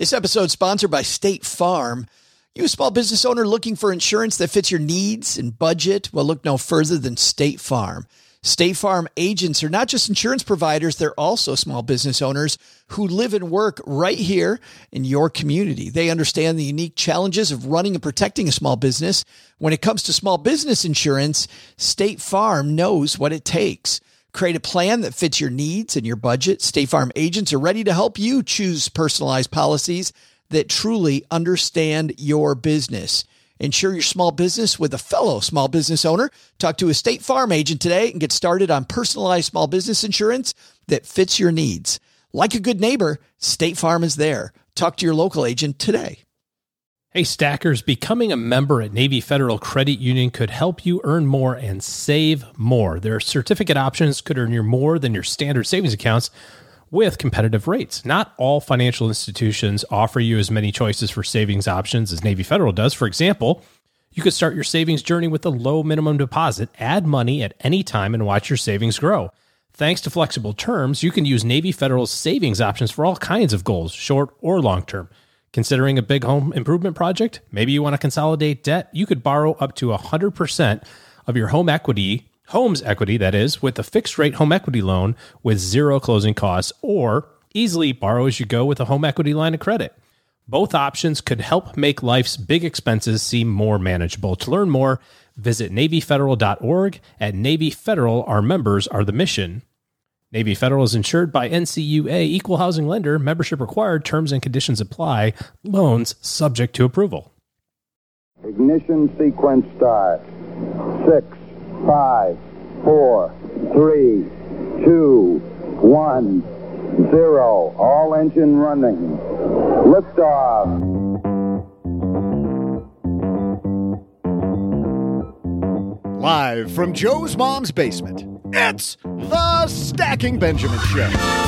This episode is sponsored by State Farm. You a small business owner looking for insurance that fits your needs and budget? Well, look no further than State Farm. State Farm agents are not just insurance providers, they're also small business owners who live and work right here in your community. They understand the unique challenges of running and protecting a small business. When it comes to small business insurance, State Farm knows what it takes. Create a plan that fits your needs and your budget. State Farm agents are ready to help you choose personalized policies that truly understand your business. Insure your small business with a fellow small business owner. Talk to a State Farm agent today and get started on personalized small business insurance that fits your needs. Like a good neighbor, State Farm is there. Talk to your local agent today. Hey, stackers, becoming a member at Navy Federal Credit Union could help you earn more and save more. Their certificate options could earn you more than your standard savings accounts with competitive rates. Not all financial institutions offer you as many choices for savings options as Navy Federal does. For example, you could start your savings journey with a low minimum deposit, add money at any time, and watch your savings grow. Thanks to flexible terms, you can use Navy Federal's savings options for all kinds of goals, short or long term. Considering a big home improvement project? Maybe you want to consolidate debt? You could borrow up to 100% of your home's equity, that is, with a fixed rate home equity loan with zero closing costs, or easily borrow as you go with a home equity line of credit. Both options could help make life's big expenses seem more manageable. To learn more, visit NavyFederal.org. At Navy Federal, our members are the mission. Navy Federal is insured by NCUA, equal housing lender, membership required, terms and conditions apply, loans subject to approval. Ignition sequence start. 6, 5, 4, 3, 2, 1, 0. All engine running. Liftoff. Live from Joe's mom's basement, it's the Stacking Benjamin Show.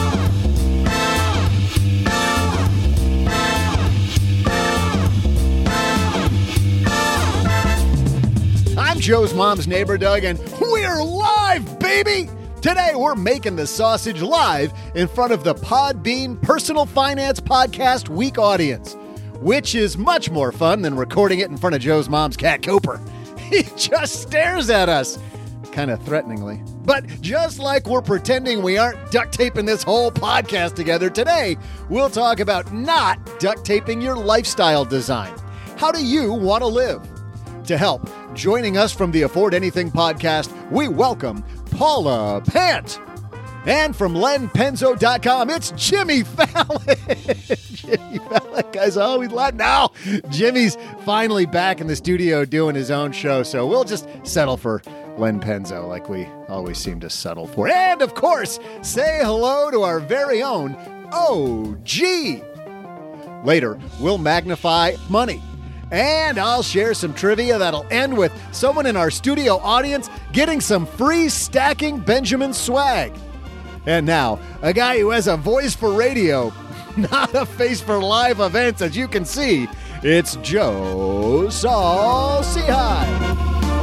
I'm Joe's mom's neighbor, Doug, and we're live, baby! Today, we're making the sausage live in front of the Podbean Personal Finance Podcast Week audience, which is much more fun than recording it in front of Joe's mom's cat, Cooper. He just stares at us, kind of threateningly. But just like we're pretending we aren't duct taping this whole podcast together, today we'll talk about not duct taping your lifestyle design. How do you want to live? To help, joining us from the Afford Anything podcast, we welcome Paula Pant. And from lenpenzo.com, it's Jimmy Fallon. Jimmy Fallon, guys, always laugh. Now, Jimmy's finally back in the studio doing his own show, so we'll just settle for Len Penzo like we always seem to settle for. And, of course, say hello to our very own OG. Later, we'll magnify money. And I'll share some trivia that'll end with someone in our studio audience getting some free Stacking Benjamin swag. And now, a guy who has a voice for radio, not a face for live events, as you can see, it's Joe Saul-Sehy.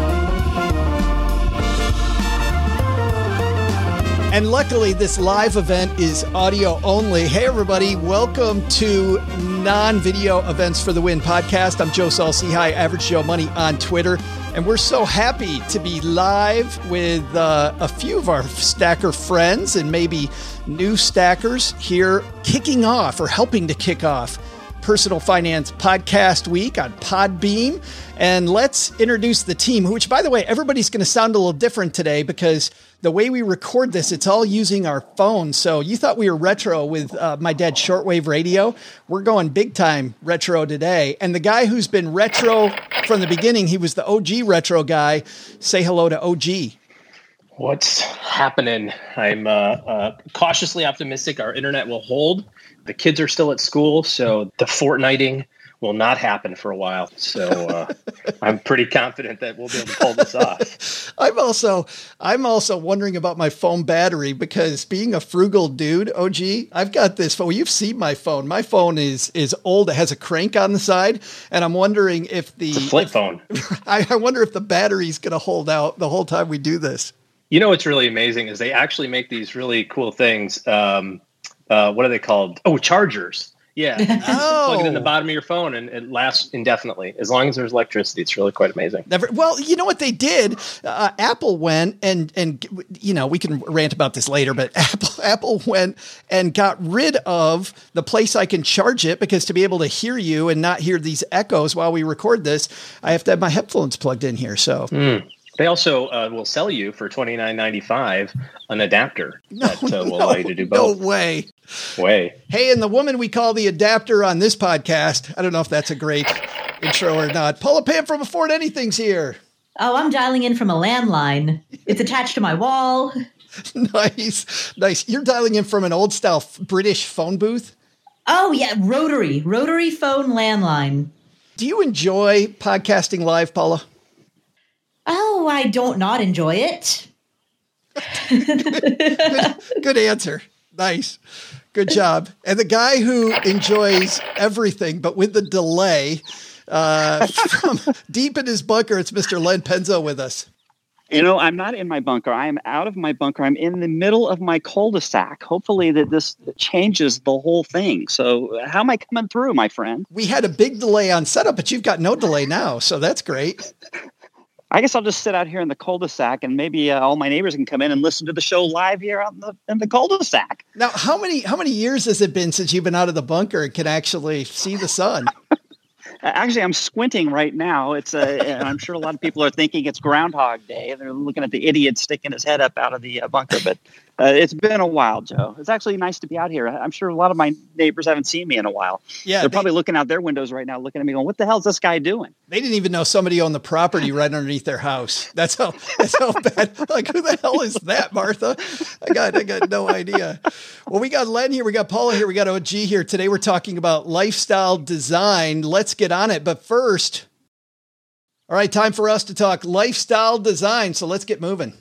And luckily, this live event is audio only. Hey, everybody. Welcome to Non-Video Events for the Win podcast. I'm Joe Saul-Sehy, Average Joe Money on Twitter. And we're so happy to be live with a few of our stacker friends and maybe new stackers here kicking off or helping to kick off Personal Finance Podcast Week on Podbean. And let's introduce the team, which, by the way, everybody's going to sound a little different today because the way we record this, it's all using our phones. So you thought we were retro with my dad's shortwave radio. We're going big time retro today. And the guy who's been retro from the beginning, he was the OG retro guy. Say hello to OG. What's happening? I'm cautiously optimistic our internet will hold. The kids are still at school, so the fortnighting will not happen for a while. So I'm pretty confident that we'll be able to pull this off. I'm also wondering about my phone battery because being a frugal dude, OG, I've got this phone. You've seen my phone. My phone is old. It has a crank on the side, and I'm wondering if it's a flip phone. I wonder if the battery's going to hold out the whole time we do this. You know what's really amazing is they actually make these really cool things. What are they called? Oh, chargers. Yeah. Oh. Plug it in the bottom of your phone and it lasts indefinitely. As long as there's electricity, it's really quite amazing. Well, you know what they did? Apple went and we can rant about this later, but Apple went and got rid of the place I can charge it, because to be able to hear you and not hear these echoes while we record this, I have to have my headphones plugged in here. So They also will sell you for $29.95 an adapter that will allow you to do both. No way. Hey, and the woman we call the adapter on this podcast, I don't know if that's a great intro or not. Paula Pam from Afford Anything's here. Oh, I'm dialing in from a landline. It's attached to my wall. Nice. You're dialing in from an old style British phone booth? Oh, yeah, rotary phone landline. Do you enjoy podcasting live, Paula? Oh, I don't not enjoy it. Good answer. Nice. Good job. And the guy who enjoys everything, but with the delay, from deep in his bunker, it's Mr. Len Penzo with us. You know, I'm not in my bunker. I am out of my bunker. I'm in the middle of my cul-de-sac. Hopefully that this changes the whole thing. So how am I coming through, my friend? We had a big delay on setup, but you've got no delay now. So that's great. I guess I'll just sit out here in the cul-de-sac, and maybe all my neighbors can come in and listen to the show live here in the cul-de-sac. Now, how many years has it been since you've been out of the bunker and can actually see the sun? Actually, I'm squinting right now. And I'm sure a lot of people are thinking it's Groundhog Day. They're looking at the idiot sticking his head up out of the bunker. But it's been a while, Joe. It's actually nice to be out here. I'm sure a lot of my neighbors haven't seen me in a while. Yeah, they're probably looking out their windows right now, looking at me going, what the hell is this guy doing? They didn't even know somebody owned the property right underneath their house. That's how bad. Like, who the hell is that, Martha? I got no idea. Well, we got Len here. We got Paula here. We got OG here. Today we're talking about lifestyle design. Let's get on it. But first, all right, time for us to talk lifestyle design. So let's get moving.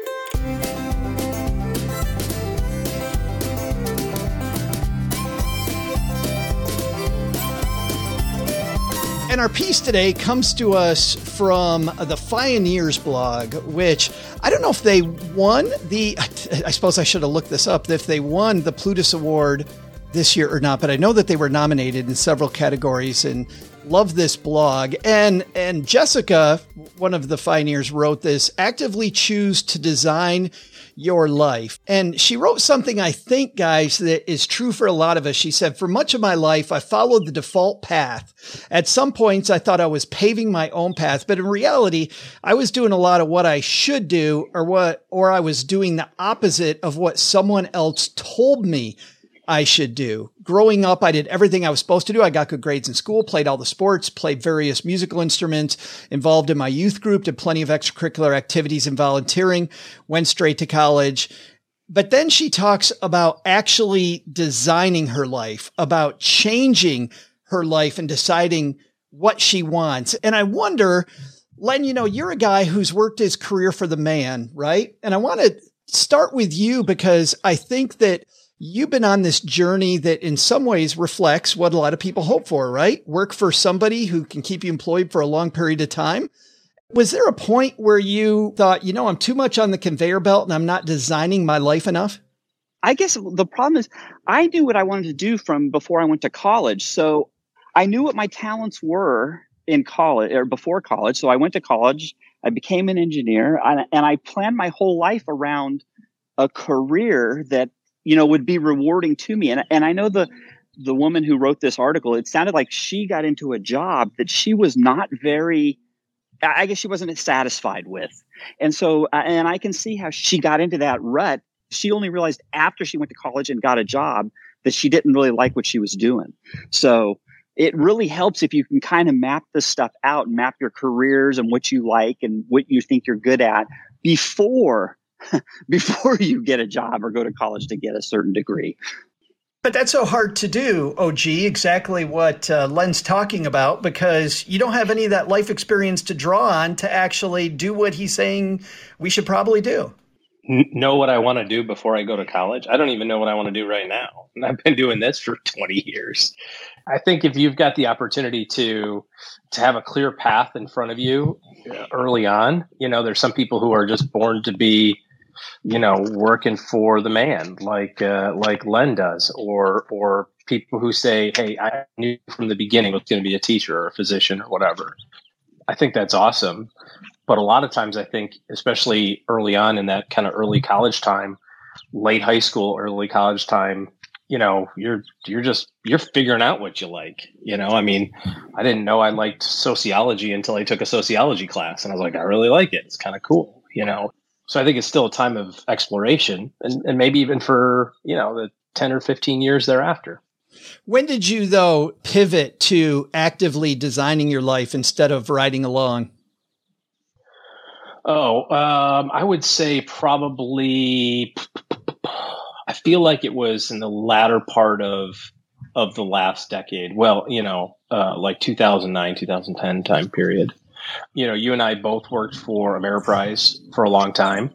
And our piece today comes to us from the Pioneers blog, which I don't know if they won I suppose I should have looked this up, if they won the Plutus Award this year or not, but I know that they were nominated in several categories, and love this blog. And Jessica, one of the Pioneers, wrote this: actively choose to design your life. And she wrote something, I think, guys, that is true for a lot of us. She said, for much of my life, I followed the default path. At some points, I thought I was paving my own path, but in reality, I was doing a lot of what I should do, or I was doing the opposite of what someone else told me I should do. Growing up, I did everything I was supposed to do. I got good grades in school, played all the sports, played various musical instruments, involved in my youth group, did plenty of extracurricular activities and volunteering, went straight to college. But then she talks about actually designing her life, about changing her life and deciding what she wants. And I wonder, Len, you're a guy who's worked his career for the man, right? And I want to start with you, because I think that you've been on this journey that in some ways reflects what a lot of people hope for, right? Work for somebody who can keep you employed for a long period of time. Was there a point where you thought, I'm too much on the conveyor belt and I'm not designing my life enough? I guess the problem is I knew what I wanted to do from before I went to college. So I knew what my talents were in college or before college. So I went to college, I became an engineer, and I planned my whole life around a career that would be rewarding to me. And I know the woman who wrote this article, it sounded like she got into a job that she was not I guess she wasn't satisfied with. And so, and I can see how she got into that rut. She only realized after she went to college and got a job that she didn't really like what she was doing. So it really helps if you can kind of map this stuff out, map your careers and what you like and what you think you're good at before you get a job or go to college to get a certain degree. But that's so hard to do, OG, exactly what Len's talking about, because you don't have any of that life experience to draw on to actually do what he's saying we should probably do. Know what I want to do before I go to college? I don't even know what I want to do right now. And I've been doing this for 20 years. I think if you've got the opportunity to have a clear path in front of you early on, there's some people who are just born to be working for the man like Len does, or people who say, hey, I knew from the beginning I was going to be a teacher or a physician or whatever. I think that's awesome. But a lot of times I think, especially early on in that kind of early college time, late high school, early college time, you're figuring out what you like. I mean, I didn't know I liked sociology until I took a sociology class, and I was like, I really like it. It's kind of cool, So I think it's still a time of exploration, and maybe even for, the 10 or 15 years thereafter. When did you, though, pivot to actively designing your life instead of riding along? I would say probably, I feel like it was in the latter part of the last decade. Well, like 2009, 2010 time period. You and I both worked for Ameriprise for a long time.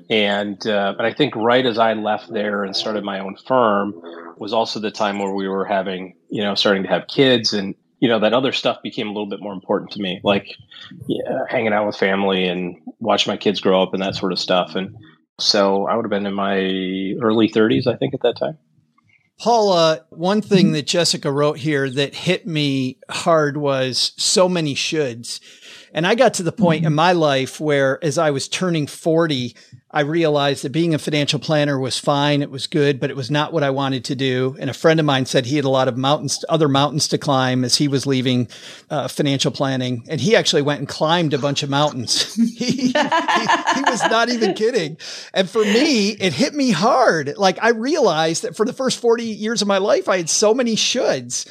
But I think right as I left there and started my own firm was also the time where we were having, starting to have kids, and, that other stuff became a little bit more important to me, like hanging out with family and watching my kids grow up and that sort of stuff. And so I would have been in my early 30s, I think, at that time. Paul, one thing that Jessica wrote here that hit me hard was so many shoulds. And I got to the point in my life where, as I was turning 40, I realized that being a financial planner was fine. It was good, but it was not what I wanted to do. And a friend of mine said he had a lot of other mountains to climb as he was leaving financial planning. And he actually went and climbed a bunch of mountains. he was not even kidding. And for me, it hit me hard. Like, I realized that for the first 40 years of my life, I had so many shoulds.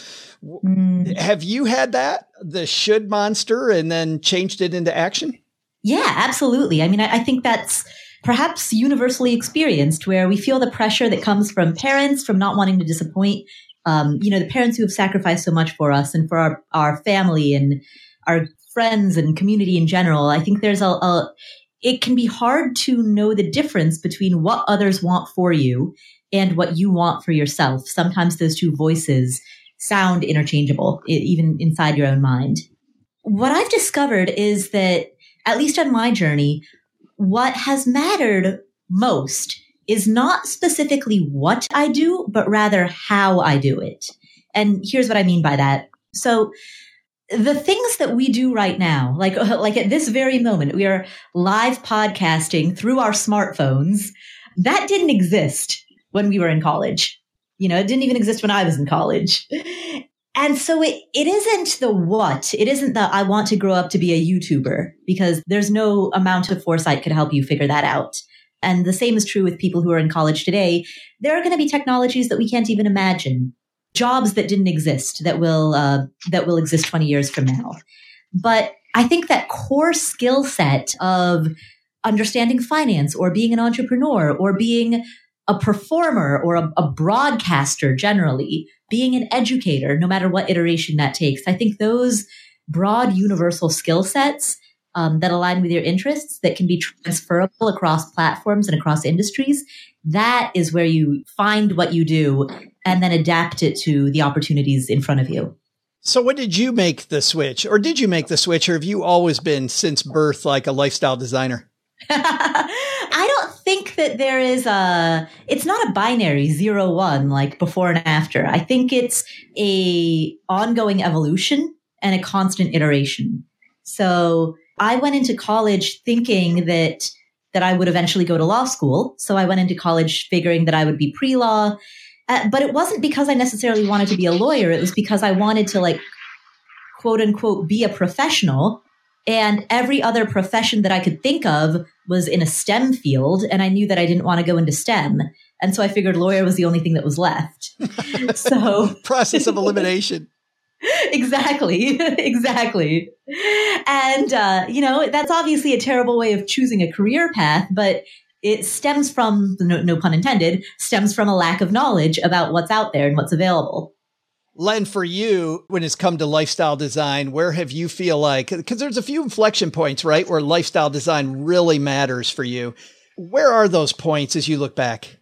Have you had that, the should monster, and then changed it into action? Yeah, absolutely. I mean, I think that's perhaps universally experienced, where we feel the pressure that comes from parents, from not wanting to disappoint, the parents who have sacrificed so much for us and for our family and our friends and community in general. I think there's it can be hard to know the difference between what others want for you and what you want for yourself. Sometimes those two voices sound interchangeable, even inside your own mind. What I've discovered is that, at least on my journey, what has mattered most is not specifically what I do, but rather how I do it. And here's what I mean by that. So the things that we do right now, like at this very moment, we are live podcasting through our smartphones. That didn't exist when we were in college. It didn't even exist when I was in college. And so it isn't the what. It isn't the I want to grow up to be a YouTuber, because there's no amount of foresight could help you figure that out. And the same is true with people who are in college today. There are going to be technologies that we can't even imagine, jobs that didn't exist that will exist 20 years from now. But I think that core skill set of understanding finance, or being an entrepreneur, or being a performer, or a broadcaster generally, being an educator, no matter what iteration that takes. I think those broad universal skill sets that align with your interests, that can be transferable across platforms and across industries, that is where you find what you do and then adapt it to the opportunities in front of you. So when did you make the switch? Or did you make the switch? Or have you always been, since birth, like a lifestyle designer? I don't think that there is it's not a binary 0-1, like before and after. I think it's a ongoing evolution and a constant iteration. So I went into college thinking that I would eventually go to law school. So I went into college figuring that I would be pre-law. But it wasn't because I necessarily wanted to be a lawyer. It was because I wanted to, quote unquote, be a professional. And every other profession that I could think of was in a STEM field. And I knew that I didn't want to go into STEM. And so I figured lawyer was the only thing that was left. So process of elimination. Exactly. And, that's obviously a terrible way of choosing a career path, but it stems from, no pun intended, stems from a lack of knowledge about what's out there and what's available. Len, for you, when it's come to lifestyle design, where have you feel like, because there's a few inflection points, right, where lifestyle design really matters for you. Where are those points as you look back?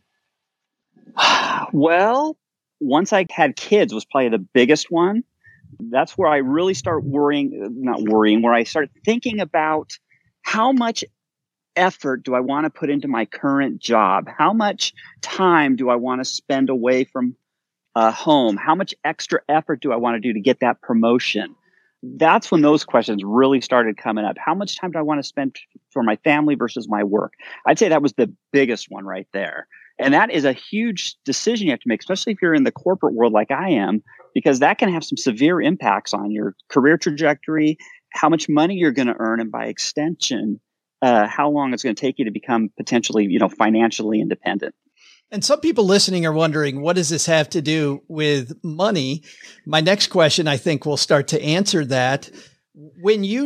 Well, once I had kids was probably the biggest one. That's where I really start where I start thinking about how much effort do I want to put into my current job? How much time do I want to spend away from home? How much extra effort do I want to do to get that promotion? That's when those questions really started coming up. How much time do I want to spend for my family versus my work? I'd say that was the biggest one right there. And that is a huge decision you have to make, especially if you're in the corporate world like I am, because that can have some severe impacts on your career trajectory, how much money you're going to earn, and by extension, how long it's going to take you to become potentially, financially independent. And some people listening are wondering, what does this have to do with money? My next question, I think, will start to answer that. When you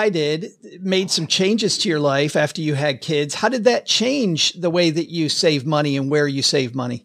made some changes to your life after you had kids, how did that change the way that you save money and where you save money?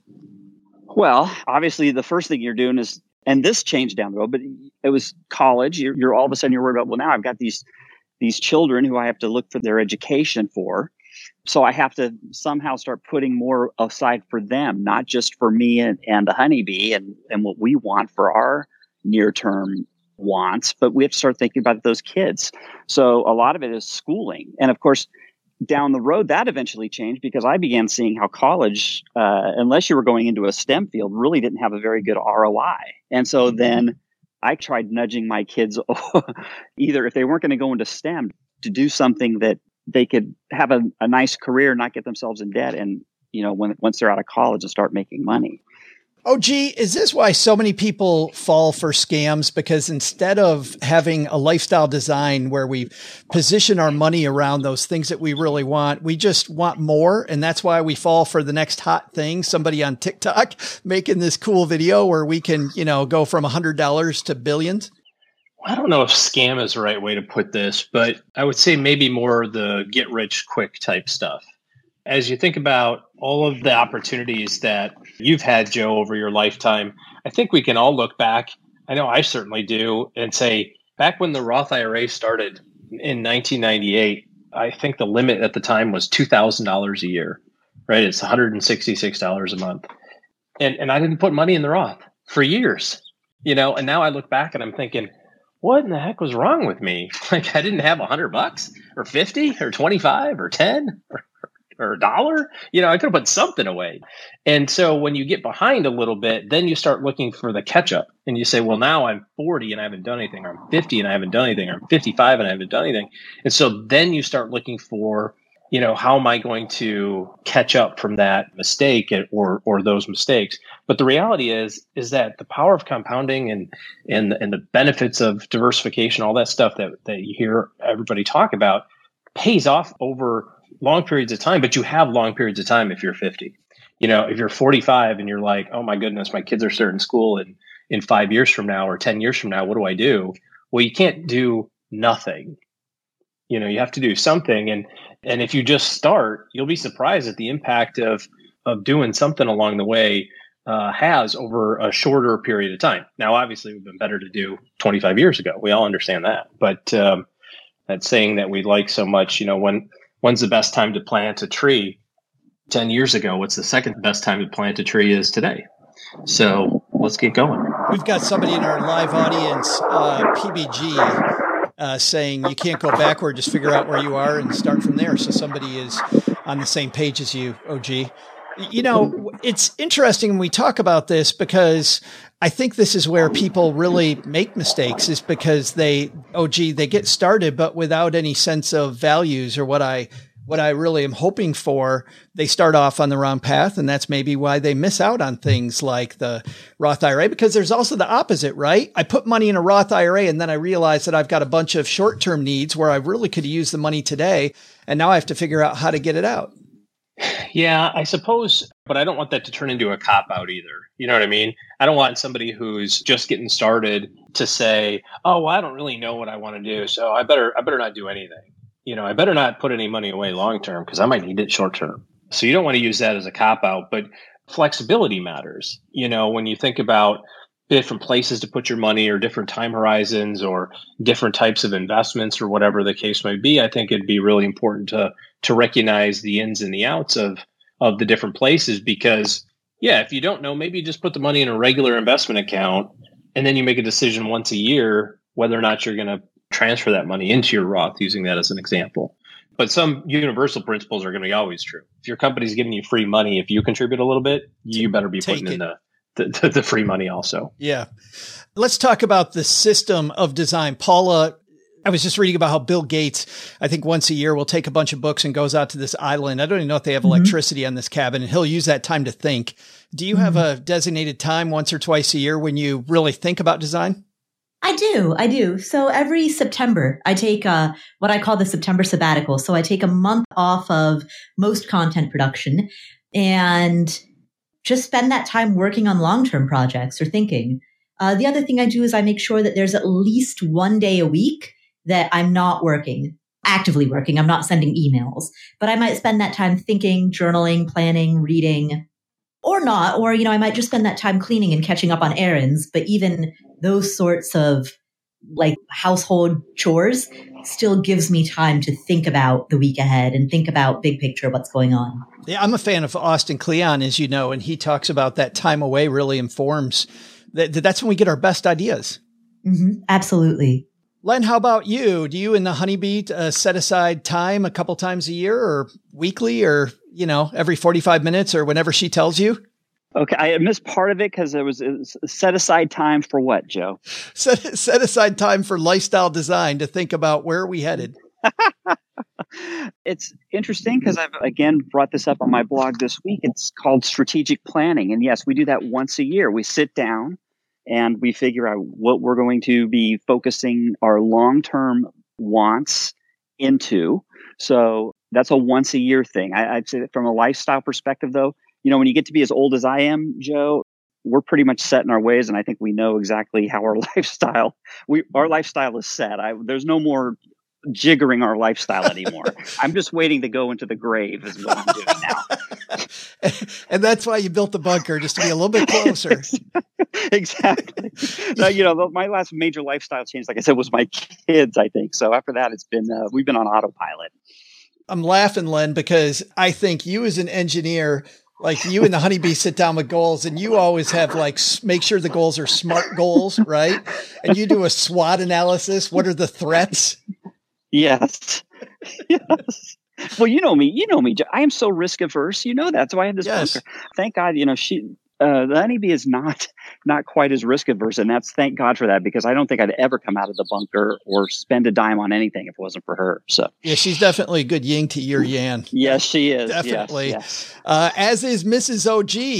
Well, obviously, the first thing you're doing is, and this changed down the road, but it was college. You're all of a sudden you're worried about, well, now I've got these children who I have to look for their education for. So I have to somehow start putting more aside for them, not just for me and the honeybee and what we want for our near-term wants, but we have to start thinking about those kids. So a lot of it is schooling. And of course, down the road, that eventually changed because I began seeing how college, unless you were going into a STEM field, really didn't have a very good ROI. And so then I tried nudging my kids either if they weren't going to go into STEM to do something that they could have a nice career, not get themselves in debt. And, once they're out of college and start making money. Oh, gee, is this why so many people fall for scams? Because instead of having a lifestyle design where we position our money around those things that we really want, we just want more. And that's why we fall for the next hot thing. Somebody on TikTok making this cool video where we can, go from $100 to billions. I don't know if scam is the right way to put this, but I would say maybe more the get rich quick type stuff. As you think about all of the opportunities that you've had, Joe, over your lifetime, I think we can all look back. I know I certainly do, and say back when the Roth IRA started in 1998, I think the limit at the time was $2,000 a year, right? It's $166 a month. And I didn't put money in the Roth for years, and now I look back and I'm thinking, what in the heck was wrong with me? Like I didn't have $100 or 50 or 25 or 10 or $1. I could have put something away. And so when you get behind a little bit, then you start looking for the catch up and you say, well, now I'm 40 and I haven't done anything, or I'm 50 and I haven't done anything, or I'm 55 and I haven't done anything. And so then you start looking for, how am I going to catch up from that mistake or those mistakes? But the reality is that the power of compounding and the benefits of diversification, all that stuff that you hear everybody talk about, pays off over long periods of time. But you have long periods of time if you're 50. If you're 45 and you're like, oh my goodness, my kids are starting school in 5 years from now or 10 years from now, what do I do? Well, you can't do nothing. You have to do something. And if you just start, you'll be surprised at the impact of doing something along the way has over a shorter period of time. Now, obviously, it would have been better to do 25 years ago. We all understand that. But that saying that we like so much, when's the best time to plant a tree? 10 years ago. What's the second best time to plant a tree is today. So let's get going. We've got somebody in our live audience, PBG, saying you can't go backward, just figure out where you are and start from there. So somebody is on the same page as you, OG. It's interesting when we talk about this because I think this is where people really make mistakes is because they get started, but without any sense of values or what I really am hoping for. They start off on the wrong path, and that's maybe why they miss out on things like the Roth IRA, because there's also the opposite, right? I put money in a Roth IRA and then I realize that I've got a bunch of short-term needs where I really could use the money today. And now I have to figure out how to get it out. Yeah, I suppose, but I don't want that to turn into a cop-out either. You know what I mean? I don't want somebody who's just getting started to say, oh, well, I don't really know what I want to do, so I better not do anything. I better not put any money away long-term because I might need it short-term. So you don't want to use that as a cop-out, but flexibility matters. When you think about different places to put your money or different time horizons or different types of investments or whatever the case might be, I think it'd be really important to recognize the ins and the outs of the different places because, yeah, if you don't know, maybe you just put the money in a regular investment account and then you make a decision once a year whether or not you're going to transfer that money into your Roth, using that as an example. But some universal principles are going to be always true. If your company's giving you free money, if you contribute a little bit, you better be putting in the free money also. Yeah. Let's talk about the system of design. Paula, I was just reading about how Bill Gates, I think once a year, will take a bunch of books and goes out to this island. I don't even know if they have electricity on this cabin, and he'll use that time to think. Do you have a designated time once or twice a year when you really think about design? I do. So every September, I take what I call the September sabbatical. So I take a month off of most content production and just spend that time working on long-term projects or thinking. The other thing I do is I make sure that there's at least one day a week that I'm not actively working. I'm not sending emails, but I might spend that time thinking, journaling, planning, reading, or not. Or, I might just spend that time cleaning and catching up on errands. But even those sorts of like household chores still gives me time to think about the week ahead and think about big picture, what's going on. Yeah, I'm a fan of Austin Kleon, as you know, and he talks about that time away really informs that's when we get our best ideas. Mm-hmm, absolutely. Len, how about you? Do you and the Honeybee set aside time a couple times a year or weekly or, every 45 minutes or whenever she tells you? Okay, I missed part of it because it was set aside time for what, Joe? Set aside time for lifestyle design to think about where are we headed. It's interesting because I've, again, brought this up on my blog this week. It's called strategic planning. And yes, we do that once a year. We sit down and we figure out what we're going to be focusing our long-term wants into. So that's a once a year thing. I'd say that from a lifestyle perspective, though, when you get to be as old as I am, Joe, we're pretty much set in our ways. And I think we know exactly how our lifestyle is set. There's no more jiggering our lifestyle anymore. I'm just waiting to go into the grave is what I'm doing now. And that's why you built the bunker, just to be a little bit closer. Exactly. My last major lifestyle change, like I said, was my kids, I think. So after that, it's been, we've been on autopilot. I'm laughing, Len, because I think you as an engineer, like you and the Honeybee sit down with goals and you always have make sure the goals are SMART goals, right? And you do a SWOT analysis. What are the threats? Yes. Yes. Well, you know me. I am so risk averse. You know that. So I have this bunker. Thank God, the Honeybee is not quite as risk averse. And thank God for that, because I don't think I'd ever come out of the bunker or spend a dime on anything if it wasn't for her. So yeah, she's definitely a good yin to your yang. Yes, she is. Definitely. Yes. As is Mrs.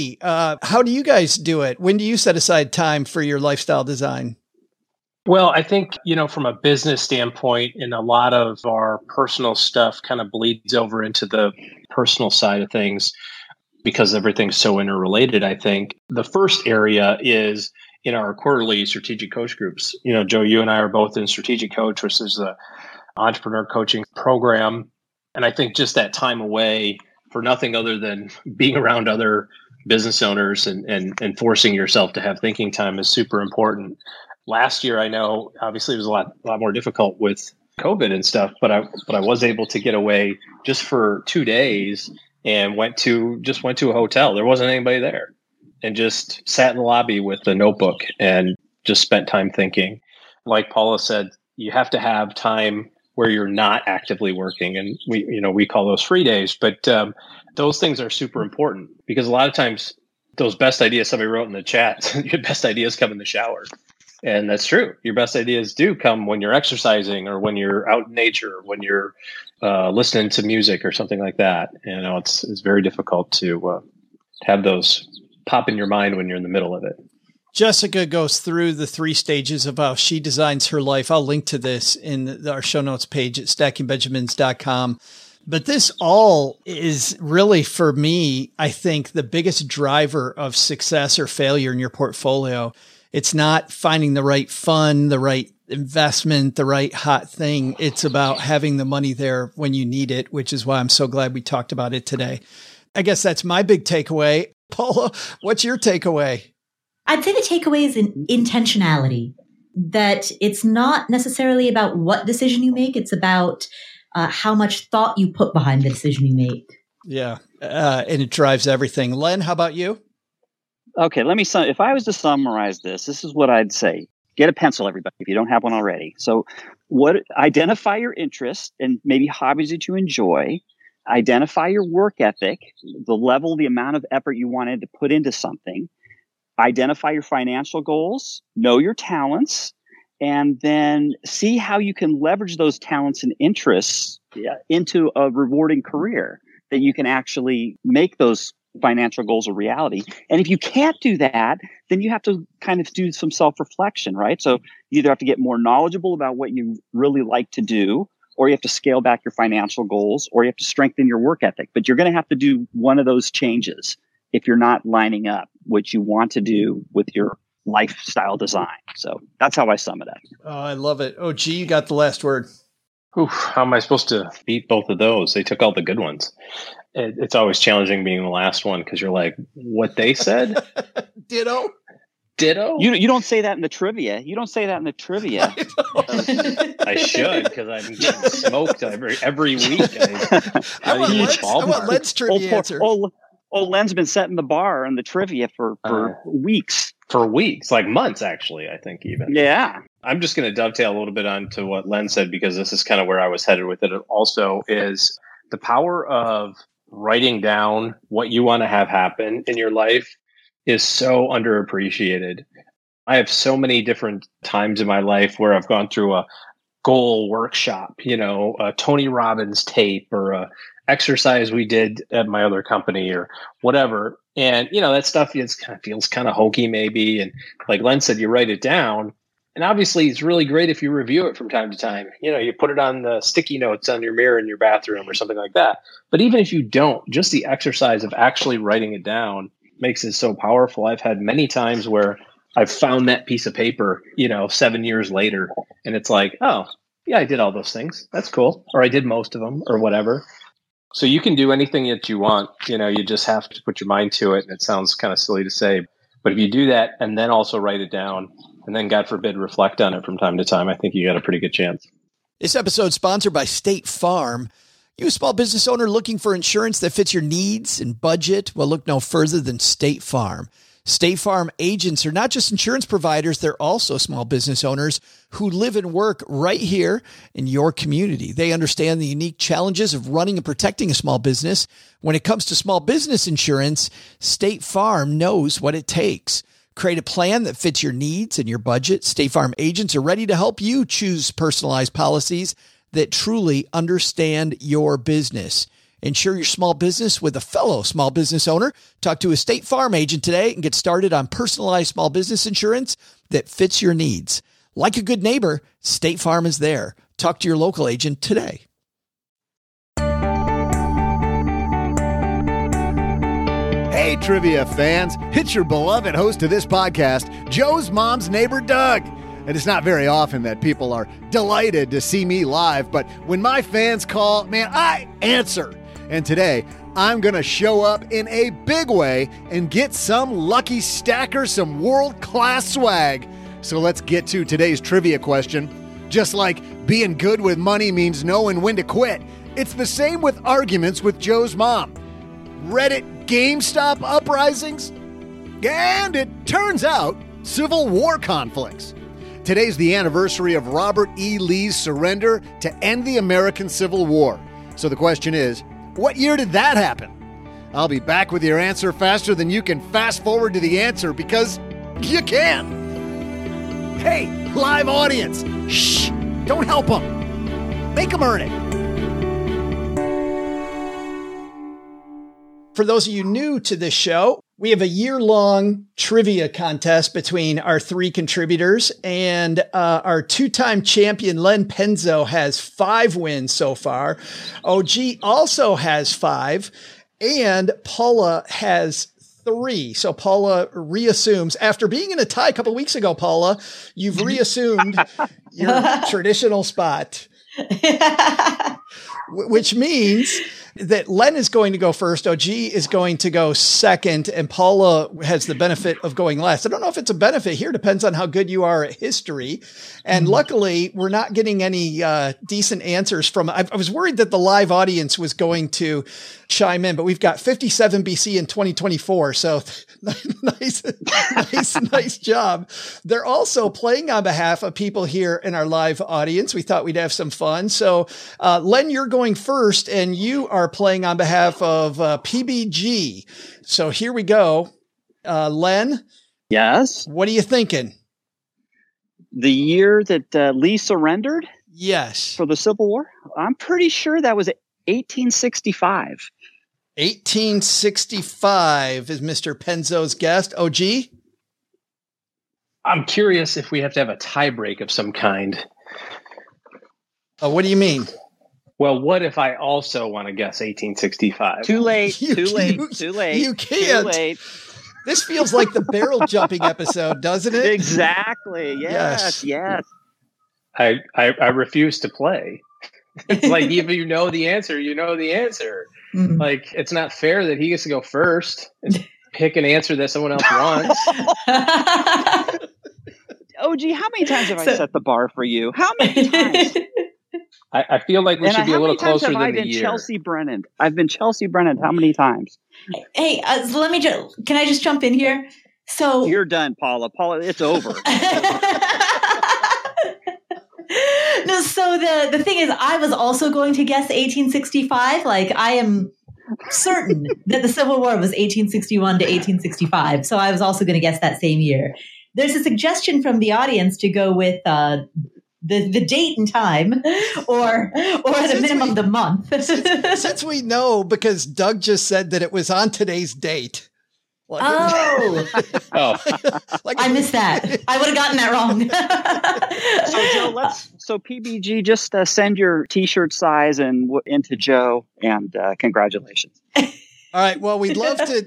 OG. How do you guys do it? When do you set aside time for your lifestyle design? Well, I think, from a business standpoint, and a lot of our personal stuff kind of bleeds over into the personal side of things because everything's so interrelated. I think the first area is in our quarterly strategic coach groups. Joe, you and I are both in Strategic Coach, which is the entrepreneur coaching program. And I think just that time away for nothing other than being around other business owners and forcing yourself to have thinking time is super important. Last year, I know, obviously, it was a lot more difficult with COVID and stuff, but I was able to get away just for 2 days and went to a hotel. There wasn't anybody there, and just sat in the lobby with a notebook and just spent time thinking. Like Paula said, you have to have time where you're not actively working, and we call those free days. But those things are super important because a lot of times those best ideas, somebody wrote in the chat, your best ideas come in the shower. And that's true. Your best ideas do come when you're exercising or when you're out in nature, or when you're listening to music or something like that. It's very difficult to have those pop in your mind when you're in the middle of it. Jessica goes through the 3 stages of how she designs her life. I'll link to this in our show notes page at stackingbenjamins.com. But this all is really, for me, I think the biggest driver of success or failure in your portfolio. It's not finding the right fund, the right investment, the right hot thing. It's about having the money there when you need it, which is why I'm so glad we talked about it today. I guess that's my big takeaway. Paula, what's your takeaway? I'd say the takeaway is intentionality, that it's not necessarily about what decision you make. It's about how much thought you put behind the decision you make. Yeah. And it drives everything. Len, how about you? Okay, if I was to summarize this is what I'd say. Get a pencil, everybody, if you don't have one already. So identify your interests and maybe hobbies that you enjoy. Identify your work ethic, the level, the amount of effort you wanted to put into something. Identify your financial goals, know your talents, and then see how you can leverage those talents and interests into a rewarding career that you can actually make those financial goals a reality. And if you can't do that, then you have to kind of do some self-reflection, right? So you either have to get more knowledgeable about what you really like to do, or you have to scale back your financial goals, or you have to strengthen your work ethic. But you're going to have to do one of those changes if you're not lining up what you want to do with your lifestyle design. So that's how I sum it up. Oh, I love it. Oh, gee, you got the last word. Oof, how am I supposed to beat both of those? They took all the good ones. It's always challenging being the last one because you're like, what they said? Ditto. You don't say that in the trivia. You don't say that in the trivia. I should, because I'm getting smoked every week. I want Len's trivia answer. Len's been setting the bar on the trivia for weeks. For weeks, like months, actually, I think even. Yeah. I'm just going to dovetail a little bit onto what Len said, because this is kind of where I was headed with it also, is the power of writing down what you want to have happen in your life is so underappreciated. I have so many different times in my life where I've gone through a goal workshop, a Tony Robbins tape, or a exercise we did at my other company, or whatever. And, that stuff feels kind of hokey maybe. And like Len said, you write it down. And obviously it's really great if you review it from time to time. You put it on the sticky notes on your mirror in your bathroom or something like that. But even if you don't, just the exercise of actually writing it down makes it so powerful. I've had many times where I've found that piece of paper, 7 years later, and it's like, oh, yeah, I did all those things. That's cool. Or I did most of them or whatever. So you can do anything that you want. You just have to put your mind to it. And it sounds kind of silly to say, but if you do that and then also write it down and then, God forbid, reflect on it from time to time, I think you got a pretty good chance. This episode is sponsored by State Farm. You a small business owner looking for insurance that fits your needs and budget? Well, look no further than State Farm. State Farm agents are not just insurance providers, they're also small business owners who live and work right here in your community. They understand the unique challenges of running and protecting a small business. When it comes to small business insurance, State Farm knows what it takes. Create a plan that fits your needs and your budget. State Farm agents are ready to help you choose personalized policies that truly understand your business. Insure your small business with a fellow small business owner. Talk to a State Farm agent today and get started on personalized small business insurance that fits your needs. Like a good neighbor, State Farm is there. Talk to your local agent today. Hey, trivia fans, it's your beloved host of this podcast, Joe's mom's neighbor, Doug. And it's not very often that people are delighted to see me live, but when my fans call, man, I answer. And today, I'm going to show up in a big way and get some lucky stacker some world-class swag. So let's get to today's trivia question. Just like being good with money means knowing when to quit, it's the same with arguments with Joe's mom. Reddit GameStop uprisings? And it turns out, Civil War conflicts. Today's the anniversary of Robert E. Lee's surrender to end the American Civil War. So the question is, what year did that happen? I'll be back with your answer faster than you can fast forward to the answer, because you can. Hey, live audience, shh, don't help them. Make them earn it. For those of you new to this show, we have a year-long trivia contest between our three contributors, and our two-time champion, Len Penzo, has 5 wins so far. OG also has 5, and Paula has 3. So Paula reassumes, after being in a tie a couple weeks ago, Paula, you've reassumed your traditional spot. which means that Len is going to go first. OG is going to go second, and Paula has the benefit of going last. I don't know if it's a benefit here. Depends on how good you are at history. And luckily, we're not getting any decent answers from. I was worried that the live audience was going to chime in, but we've got 57 BC in 2024. So nice job. They're also playing on behalf of people here in our live audience. We thought we'd have some fun. So, Len, you're going first, and you are playing on behalf of PBG. So here we go. Len? Yes? What are you thinking? The year that Lee surrendered? Yes. For the Civil War? I'm pretty sure that was 1865. 1865 is Mr. Penzo's guest. OG? I'm curious if we have to have a tie break of some kind. What do you mean? Well, what if I also want to guess 1865? Too late. Too late. You can't. Too late. This feels like the barrel jumping episode, doesn't it? Exactly. Yes. I refuse to play. It's like, if you know the answer, you know the answer. Mm. Like, it's not fair that he gets to go first and pick an answer that someone else wants. OG, how many times have I set the bar for you? How many times? I feel like we should be a little closer than the year. Chelsea Brennan. I've been Chelsea Brennan how many times? Hey, so can I just jump in here? So you're done, Paula. Paula, it's over. No, so the thing is, I was also going to guess 1865. Like, I am certain that the Civil War was 1861 to 1865. So I was also going to guess that same year. There's a suggestion from the audience to go with the date and time, or at a minimum the month. Since we know, because Doug just said that it was on today's date. Like, I missed that. I would have gotten that wrong. So Joe, so PBG, just send your T-shirt size into Joe, and congratulations. All right. Well, we'd love to.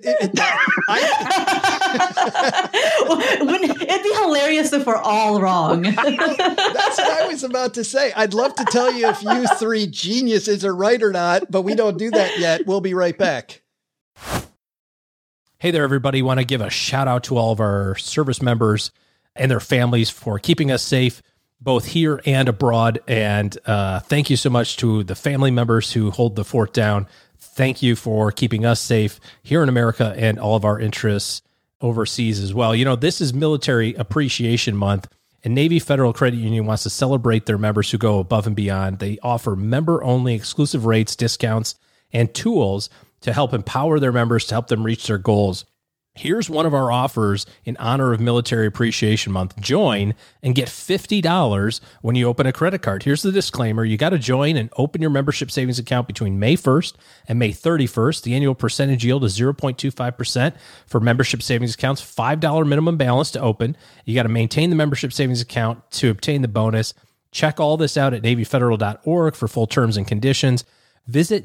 Wouldn't it'd be hilarious if we're all wrong? That's what I was about to say. I'd love to tell you if you three geniuses are right or not, but we don't do that yet. We'll be right back. Hey there, everybody. Want to give a shout out to all of our service members and their families for keeping us safe, both here and abroad. And thank you so much to the family members who hold the fort down. Thank you for keeping us safe here in America and all of our interests overseas as well. You know, this is Military Appreciation Month, and Navy Federal Credit Union wants to celebrate their members who go above and beyond. They offer member-only exclusive rates, discounts, and tools to help empower their members to help them reach their goals. Here's one of our offers in honor of Military Appreciation Month. Join and get $50 when you open a credit card. Here's the disclaimer. You got to join and open your membership savings account between May 1st and May 31st. The annual percentage yield is 0.25% for membership savings accounts, $5 minimum balance to open. You got to maintain the membership savings account to obtain the bonus. Check all this out at NavyFederal.org for full terms and conditions. Visit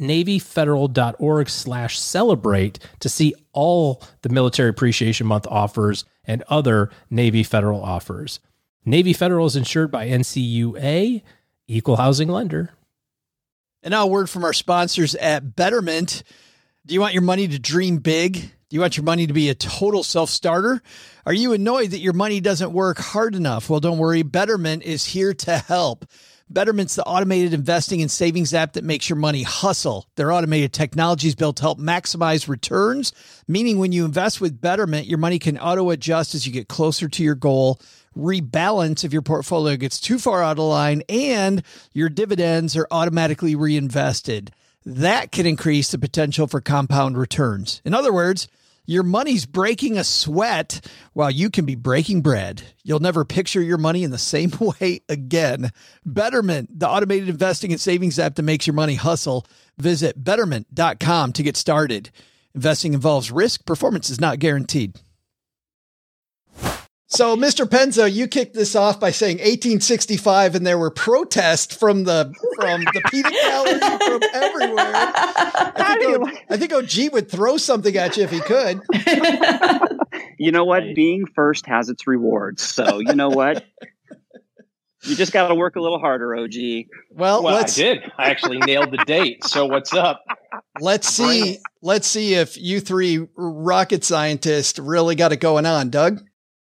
NavyFederal.org/celebrate to see all the Military Appreciation Month offers and other Navy Federal offers. Navy Federal is insured by NCUA, Equal Housing Lender. And now a word from our sponsors at Betterment. Do you want your money to dream big? Do you want your money to be a total self-starter? Are you annoyed that your money doesn't work hard enough? Well, don't worry. Betterment is here to help. Betterment's the automated investing and savings app that makes your money hustle. Their automated technology is built to help maximize returns, meaning when you invest with Betterment, your money can auto-adjust as you get closer to your goal, rebalance if your portfolio gets too far out of line, and your dividends are automatically reinvested. That can increase the potential for compound returns. In other words, your money's breaking a sweat while you can be breaking bread. You'll never picture your money in the same way again. Betterment, the automated investing and savings app that makes your money hustle. Visit Betterment.com to get started. Investing involves risk. Performance is not guaranteed. So, Mr. Penzo, you kicked this off by saying 1865, and there were protests from the peanut gallery, from everywhere. I think OG would throw something at you if he could. You know what? Being first has its rewards. So, you know what? You just got to work a little harder, OG. Well, I did. I actually nailed the date. So what's up? Let's see if you three rocket scientists really got it going on, Doug.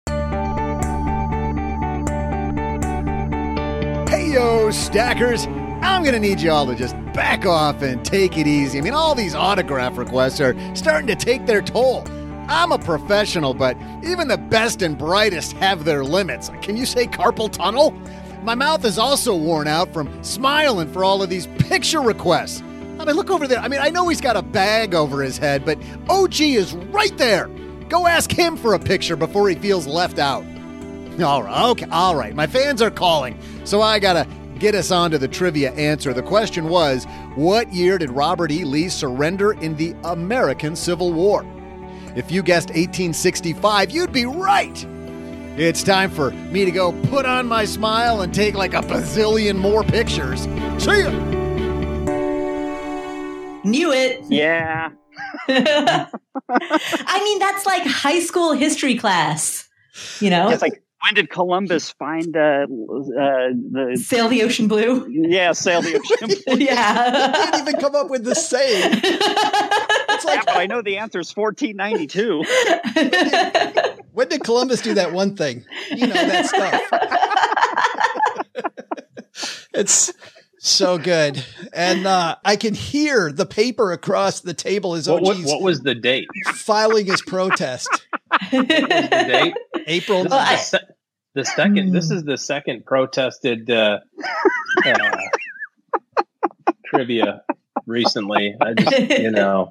Hey, yo, stackers. I'm going to need you all to just back off and take it easy. I mean, all these autograph requests are starting to take their toll. I'm a professional, but even the best and brightest have their limits. Can you say carpal tunnel? My mouth is also worn out from smiling for all of these picture requests. I mean, look over there. I mean, I know he's got a bag over his head, but OG is right there. Go ask him for a picture before he feels left out. All right. My fans are calling, so I got to get us on to the trivia answer. The question was, what year did Robert E. Lee surrender in the American Civil War? If you guessed 1865, you'd be right. It's time for me to go put on my smile and take like a bazillion more pictures. See ya! Knew it. Yeah. I mean, that's like high school history class, you know? It's like, when did Columbus find the Sail the ocean blue? Yeah, sail the ocean blue. Yeah. Can't even come up with the saying. It's like, Yeah, but I know the answer is 1492. when did Columbus do that one thing? You know, that stuff. It's so good. And I can hear the paper across the table as OG's What was the date? filing his protest. What was the date? April. The second. This is the second protested trivia recently. I just,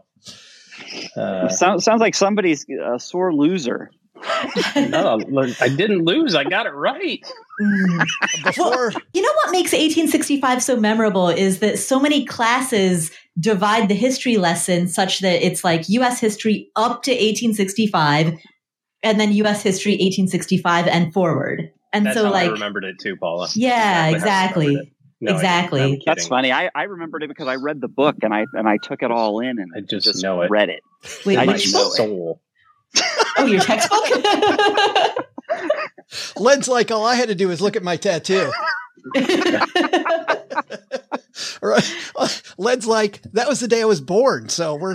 Sounds like somebody's a sore loser. No, I didn't lose. I got it right. Before, You know what makes 1865 so memorable is that so many classes divide the history lesson such that it's like U.S. history up to 1865 and then U.S. history 1865 and forward. And That's so how like, I remembered it too, Paula. yeah, Exactly how I remembered exactly. it. No, Exactly. I'm kidding. That's funny. I remembered it because I read the book and I took it all in and I just know it. read it. Wait, I My which know book? it. soul. Oh, your textbook? Len's like, all I had to do was look at my tattoo. Right. Len's like, that was the day I was born. So we're.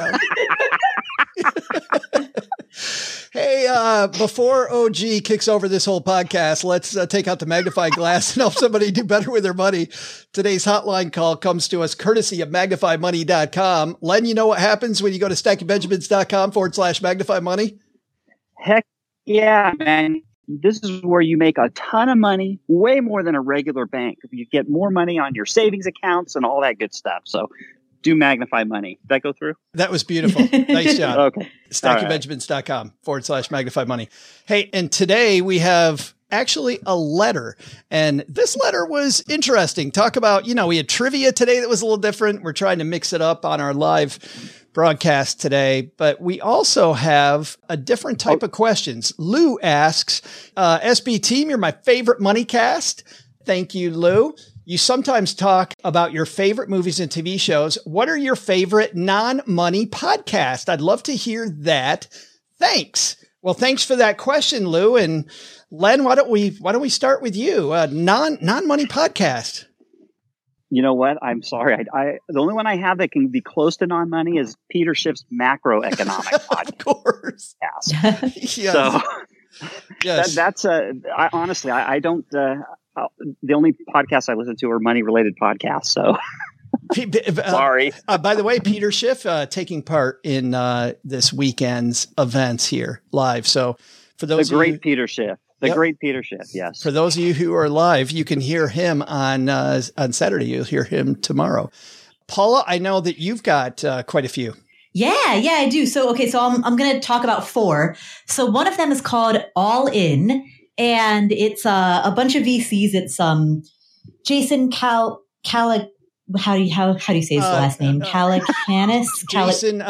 Hey, before OG kicks over this whole podcast, let's take out the magnifying glass and help somebody do better with their money. Today's hotline call comes to us courtesy of MagnifyMoney.com. Len, you know what happens when you go to StackingBenjamins.com/magnify money? Heck yeah, man. This is where you make a ton of money, way more than a regular bank. You get more money on your savings accounts and all that good stuff. So do Magnify Money. Did that go through? That was beautiful. Nice job. Okay. StackingBenjamins.com/magnify money. Hey, and today we have actually a letter. And this letter was interesting. Talk about, we had trivia today that was a little different. We're trying to mix it up on our live broadcast today, but we also have a different type of questions. Lou asks, SB team, you're my favorite money cast. Thank you, Lou. You sometimes talk about your favorite movies and TV shows. What are your favorite non-money podcasts? I'd love to hear that. Thanks. Well, thanks for that question, Lou. And Len, why don't we start with you? Non-money podcast. You know what? I'm sorry. The only one I have that can be close to non-money is Peter Schiff's macroeconomic podcast. Of course. Yes. So Yes. that's honestly, I don't. The only podcasts I listen to are money-related podcasts. So sorry. By the way, Peter Schiff taking part in this weekend's events here live. So for those Peter Schiff. The great Peter Schiff, yes. For those of you who are live, you can hear him on Saturday. You'll hear him tomorrow. Paula, I know that you've got quite a few. Yeah, I do. So I'm going to talk about 4. So one of them is called All In, and it's a bunch of VCs. It's Jason how do you say his last name? Calacanis? Jason,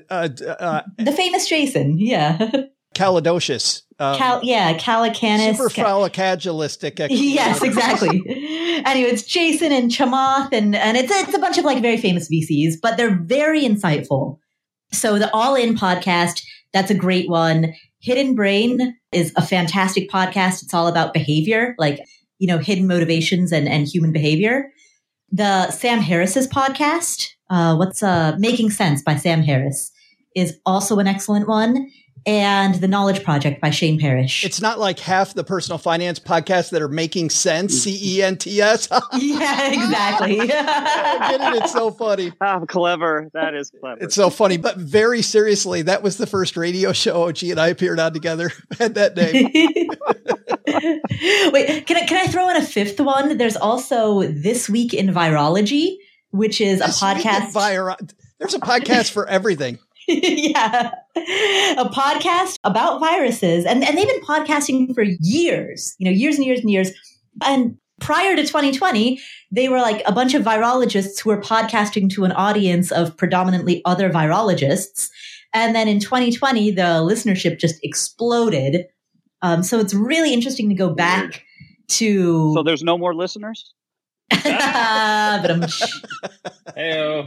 the famous Jason, yeah. Calidocious. Calacanis. Superfracalcagilistic. Yes, exactly. Anyway, it's Jason and Chamath, and it's a bunch of like very famous VCs, but they're very insightful. So the All In podcast, that's a great one. Hidden Brain is a fantastic podcast. It's all about behavior. Like, hidden motivations and human behavior. The Sam Harris's podcast, Making Sense by Sam Harris, is also an excellent one. And The Knowledge Project by Shane Parrish. It's not like half the personal finance podcasts that are making sense, CENTS. Yeah, exactly. I get it. It's so funny. Oh, clever. That is clever. It's so funny. But very seriously, that was the first radio show OG and I appeared on together at that day. Wait, can I throw in a fifth one? There's also This Week in Virology, which is a podcast. There's a podcast for everything. Yeah. A podcast about viruses. And they've been podcasting for years, years and years and years. And prior to 2020, they were like a bunch of virologists who were podcasting to an audience of predominantly other virologists. And then in 2020, the listenership just exploded. So it's really interesting to go back to. So there's no more listeners? But I'm. Heyo.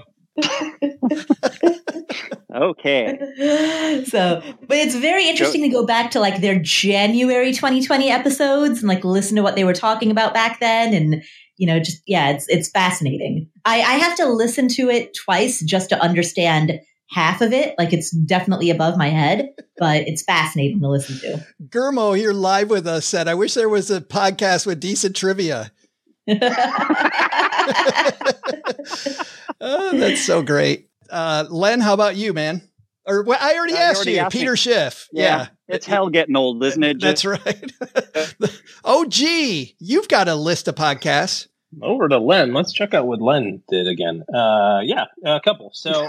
Okay. But it's very interesting to go back to like their January 2020 episodes and like listen to what they were talking about back then. And, it's fascinating. I have to listen to it twice just to understand half of it. Like it's definitely above my head, but it's fascinating to listen to. Gurmo here live with us said, I wish there was a podcast with decent trivia. Oh, that's so great. Len, how about you, man? Or I already asked you, Peter Schiff. Yeah. It's hell getting old, isn't it? That's right. OG, you've got a list of podcasts. Over to Len. Let's check out what Len did again. A couple. So,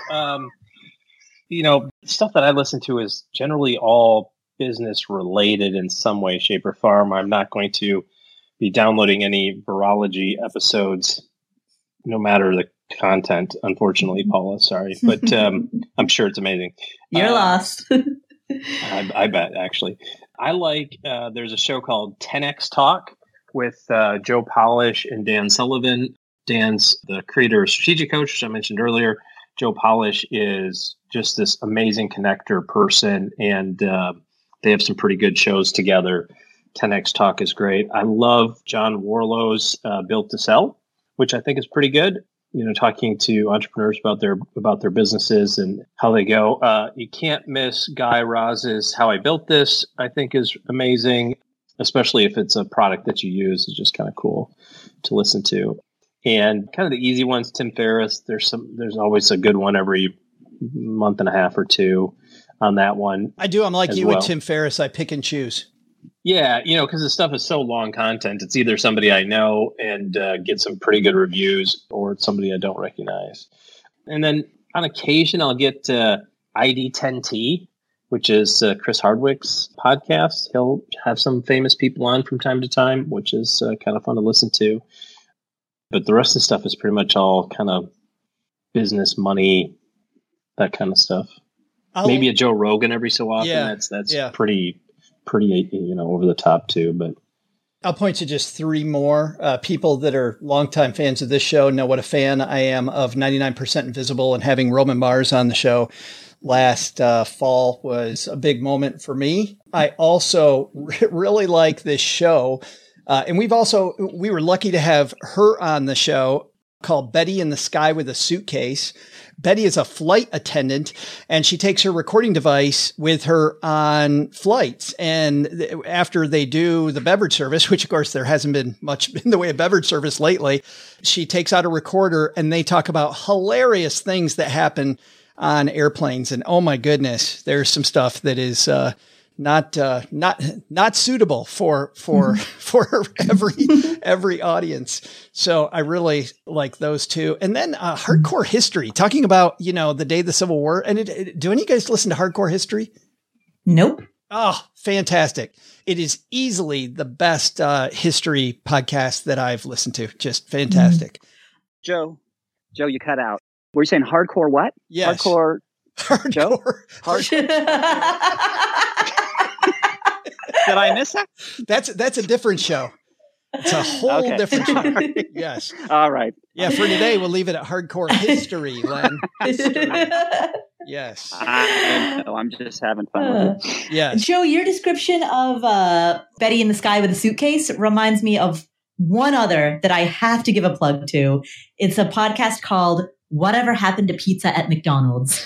stuff that I listen to is generally all business related in some way, shape, or form. I'm not going to be downloading any virology episodes, no matter the content, unfortunately, Paula. Sorry, but I'm sure it's amazing. You're lost. I bet, actually. I like, there's a show called 10X Talk with Joe Polish and Dan Sullivan. Dan's the creator of Strategic Coach, which I mentioned earlier. Joe Polish is just this amazing connector person, and they have some pretty good shows together. 10X Talk is great. I love John Warlow's Built to Sell, which I think is pretty good. Talking to entrepreneurs about their businesses and how they go. You can't miss Guy Raz's How I Built This, I think is amazing, especially if it's a product that you use. It's just kind of cool to listen to. And kind of the easy ones, Tim Ferriss, there's always a good one every month and a half or two on that one. I do. I'm like you with Tim Ferriss. I pick and choose. Yeah, because the stuff is so long content. It's either somebody I know and get some pretty good reviews, or it's somebody I don't recognize. And then on occasion, I'll get ID10T, which is Chris Hardwick's podcast. He'll have some famous people on from time to time, which is kind of fun to listen to. But the rest of the stuff is pretty much all kind of business, money, that kind of stuff. Maybe a Joe Rogan every so often. Yeah, that's pretty over the top too. But I'll point to just three more people that are longtime fans of this show know what a fan I am of 99% Invisible, and having Roman Mars on the show last fall was a big moment for me. I also really like this show. And we were lucky to have her on the show, called Betty in the Sky with a Suitcase. Betty is a flight attendant, and she takes her recording device with her on flights. And after they do the beverage service, which of course there hasn't been much in the way of beverage service lately, she takes out a recorder and they talk about hilarious things that happen on airplanes. And oh my goodness, there's some stuff that is, not suitable for every audience. So I really like those two. And then Hardcore History, talking about, the day of the Civil War. And do any of you guys listen to Hardcore History? Nope. Oh, fantastic. It is easily the best history podcast that I've listened to. Just fantastic. Joe, you cut out. Were you saying hardcore what? Yes. Hardcore. Joe? Did I miss that? That's a different show. It's a whole different show. Right. Yes. All right. Yeah, for today, we'll leave it at Hardcore History, Len. History. Yes. I'm just having fun with it. Yes. Joe, your description of Betty in the Sky with a Suitcase reminds me of one other that I have to give a plug to. It's a podcast called Whatever Happened to Pizza at McDonald's.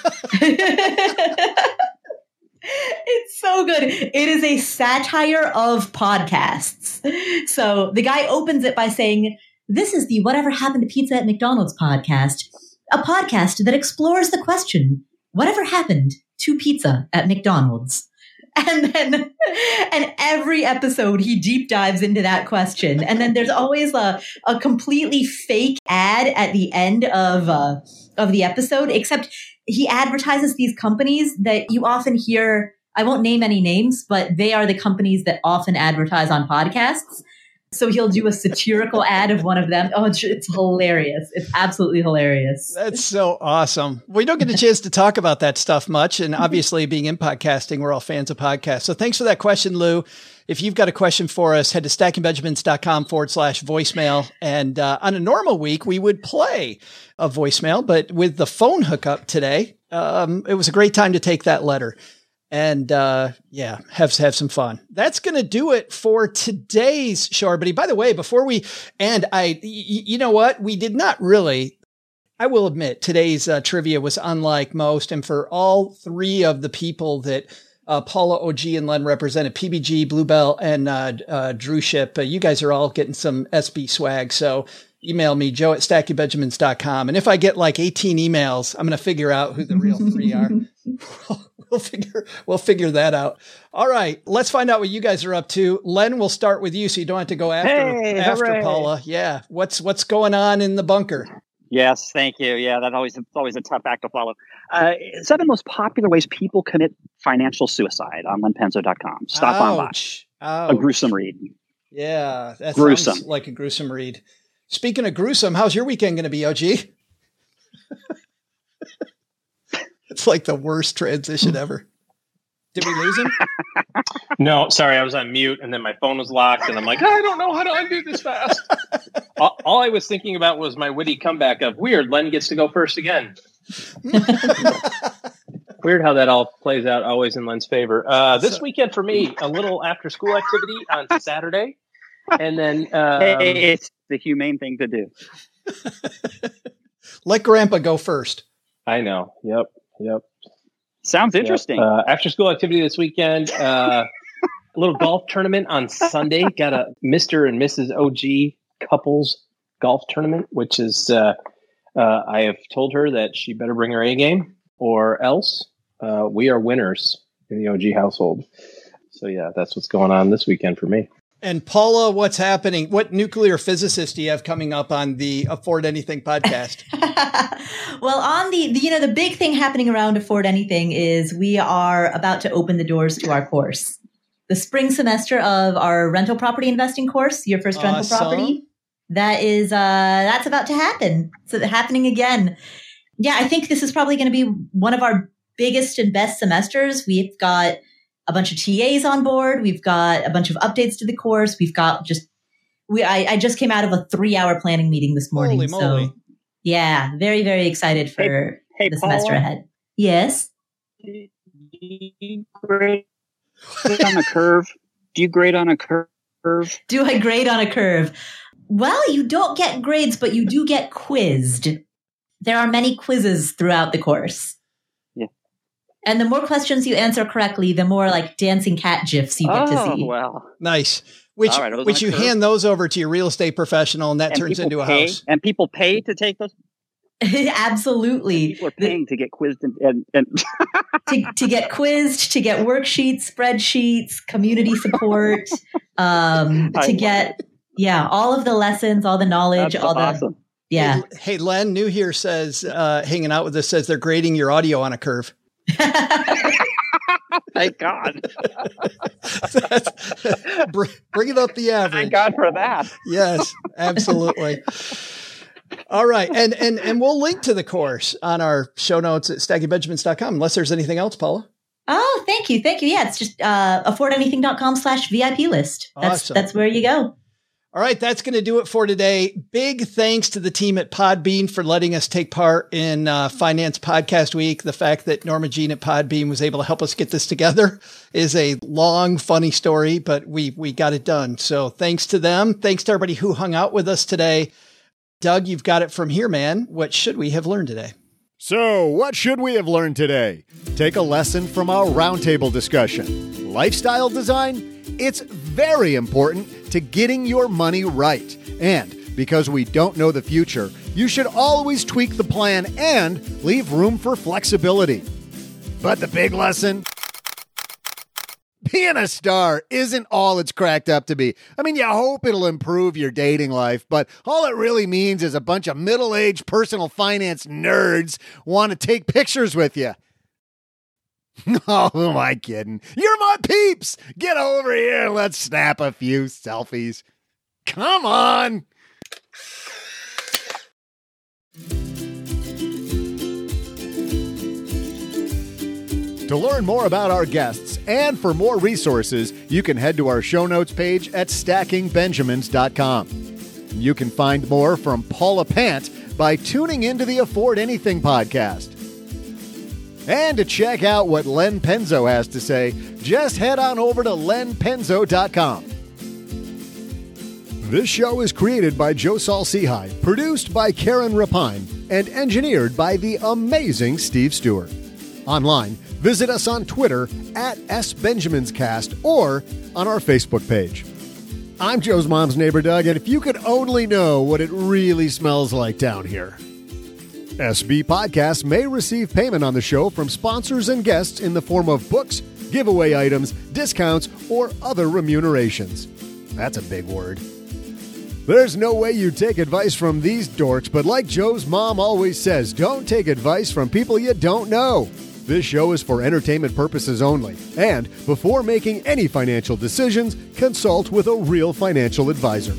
It's so good. It is a satire of podcasts. So the guy opens it by saying, "This is the Whatever Happened to Pizza at McDonald's podcast, a podcast that explores the question, whatever happened to pizza at McDonald's?" And every episode he deep dives into that question. And then there's always a completely fake ad at the end of the episode, except he advertises these companies that you often hear. I won't name any names, but they are the companies that often advertise on podcasts. So he'll do a satirical ad of one of them. Oh, it's hilarious. It's absolutely hilarious. That's so awesome. We don't get a chance to talk about that stuff much. And obviously being in podcasting, we're all fans of podcasts. So thanks for that question, Lou. If you've got a question for us, head to stackingbenjamins.com/voicemail. And on a normal week, we would play a voicemail. But with the phone hookup today, it was a great time to take that letter. And, have some fun. That's going to do it for today's show, everybody. By the way, before we end, you know what? We did not really, I will admit, today's trivia was unlike most. And for all three of the people that Paula, OG, and Len represented, PBG, Bluebell, and Drew Ship, you guys are all getting some SB swag. So email me, joe@stackingbenjamins.com. And if I get like 18 emails, I'm going to figure out who the real three are. We'll figure that out. All right. Let's find out what you guys are up to. Len, we'll start with you so you don't have to go after Paula. Yeah. What's going on in the bunker? Yes, thank you. Yeah, it's always a tough act to follow. 7 most popular ways people commit financial suicide on lenpenzo.com. Stop on by. A gruesome read. Yeah, that gruesome. Sounds like a gruesome read. Speaking of gruesome, how's your weekend going to be, OG? It's like the worst transition ever. Did we lose him? No, sorry, I was on mute, and then my phone was locked, and I'm like, I don't know how to undo this fast. All I was thinking about was my witty comeback of, weird, Len gets to go first again. Weird how that all plays out always in Len's favor. This weekend for me, a little after-school activity on Saturday, and then... it's the humane thing to do. Let Grandpa go first. I know. Yep. Sounds interesting. After school activity this weekend, a little golf tournament on Sunday. Got a Mr. and Mrs. OG couples golf tournament, which is, I have told her that she better bring her A game or else we are winners in the OG household. So yeah, that's what's going on this weekend for me. And Paula, what's happening? What nuclear physicist do you have coming up on the Afford Anything podcast? Well, on the big thing happening around Afford Anything is we are about to open the doors to our course. The spring semester of our rental property investing course, your first rental property, that's about to happen. So happening again. Yeah, I think this is probably going to be one of our biggest and best semesters. We've got a bunch of TAs on board. We've got a bunch of updates to the course. We've got I just came out of a 3-hour planning meeting this morning. Holy moly. So yeah, very, very excited for the semester ahead. Yes. Do you grade on a curve? Do you grade on a curve? Do I grade on a curve? Well, you don't get grades, but you do get quizzed. There are many quizzes throughout the course. And the more questions you answer correctly, the more like dancing cat gifs you get to see. Well. Nice. Which you hand those over to your real estate professional and that turns into a house. And people pay to take those? Absolutely. People are paying to get quizzed and to get quizzed, to get worksheets, spreadsheets, community support, to get all of the lessons, all the knowledge, That's awesome. Yeah. Hey, Len, new here says hanging out with us says they're grading your audio on a curve. Thank God. Bringing up the average. Thank God for that. Yes, absolutely. All right. And we'll link to the course on our show notes at stackingbenjamins.com, unless there's anything else, Paula. Oh, thank you. Yeah, it's just affordanything.com/VIP list. Awesome. That's where you go. All right, that's going to do it for today. Big thanks to the team at Podbean for letting us take part in Finance Podcast Week. The fact that Norma Jean at Podbean was able to help us get this together is a long, funny story, but we got it done. So thanks to them. Thanks to everybody who hung out with us today. Doug, you've got it from here, man. What should we have learned today? So, what should we have learned today? Take a lesson from our roundtable discussion. Lifestyle design? It's very important to getting your money right. And because we don't know the future, you should always tweak the plan and leave room for flexibility. But the big lesson? Being a star isn't all it's cracked up to be. I mean, you hope it'll improve your dating life, but all it really means is a bunch of middle-aged personal finance nerds want to take pictures with you. Oh, who am I kidding? You're my peeps! Get over here and let's snap a few selfies. Come on! To learn more about our guests and for more resources, you can head to our show notes page at stackingbenjamins.com. You can find more from Paula Pant by tuning into the Afford Anything podcast. And to check out what Len Penzo has to say, just head on over to lenpenzo.com. This show is created by Joe Saul-Sehy, produced by Karen Rapine, and engineered by the amazing Steve Stewart. Online, visit us on Twitter at SBenjaminsCast or on our Facebook page. I'm Joe's mom's neighbor, Doug, and if you could only know what it really smells like down here. SB Podcasts may receive payment on the show from sponsors and guests in the form of books, giveaway items, discounts, or other remunerations. That's a big word. There's no way you take advice from these dorks, but like Joe's mom always says, don't take advice from people you don't know. This show is for entertainment purposes only, and before making any financial decisions, consult with a real financial advisor.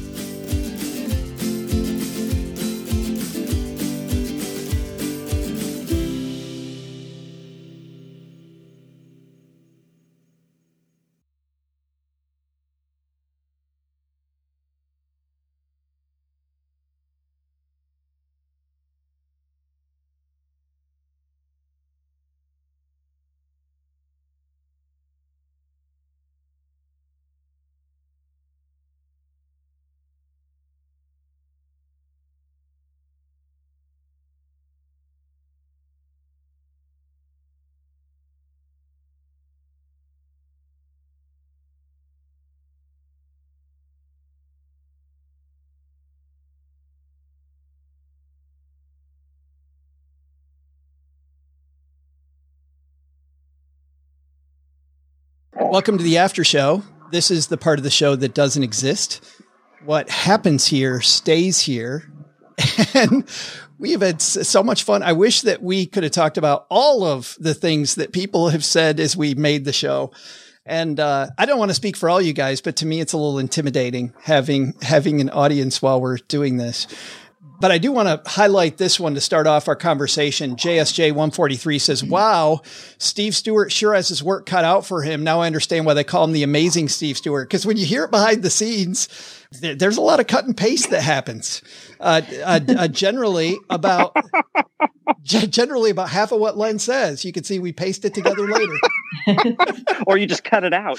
Welcome to the after show. This is the part of the show that doesn't exist. What happens here stays here. And we have had so much fun. I wish that we could have talked about all of the things that people have said as we made the show. And I don't want to speak for all you guys, but to me, it's a little intimidating having an audience while we're doing this. But I do want to highlight this one to start off our conversation. JSJ 143 says, wow, Steve Stewart sure has his work cut out for him. Now I understand why they call him the amazing Steve Stewart. Because when you hear it behind the scenes, there's a lot of cut and paste that happens. Generally about half of what Len says. You can see we paste it together later. Or you just cut it out.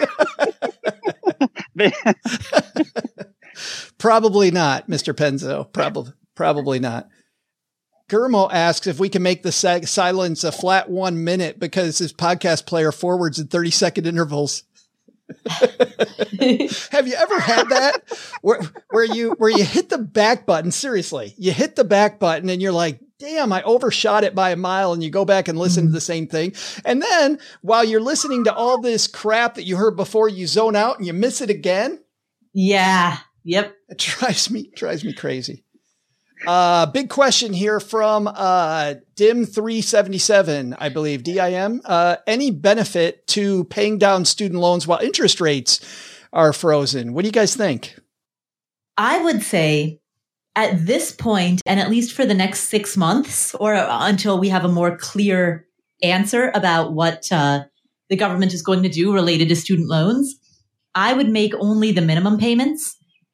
Probably not, Mr. Penzo. Probably not. Gurmo asks if we can make the silence a flat 1 minute because his podcast player forwards in 30-second intervals. Have you ever had that where you hit the back button? Seriously, you hit the back button and you're like, damn, I overshot it by a mile, and you go back and listen to the same thing. And then while you're listening to all this crap that you heard before, you zone out and you miss it again. Yeah. Yep. It drives me crazy. Big question here from Dim377, I believe, DIM. Any benefit to paying down student loans while interest rates are frozen? What do you guys think? I would say at this point, and at least for the next 6 months or until we have a more clear answer about what the government is going to do related to student loans, I would make only the minimum payments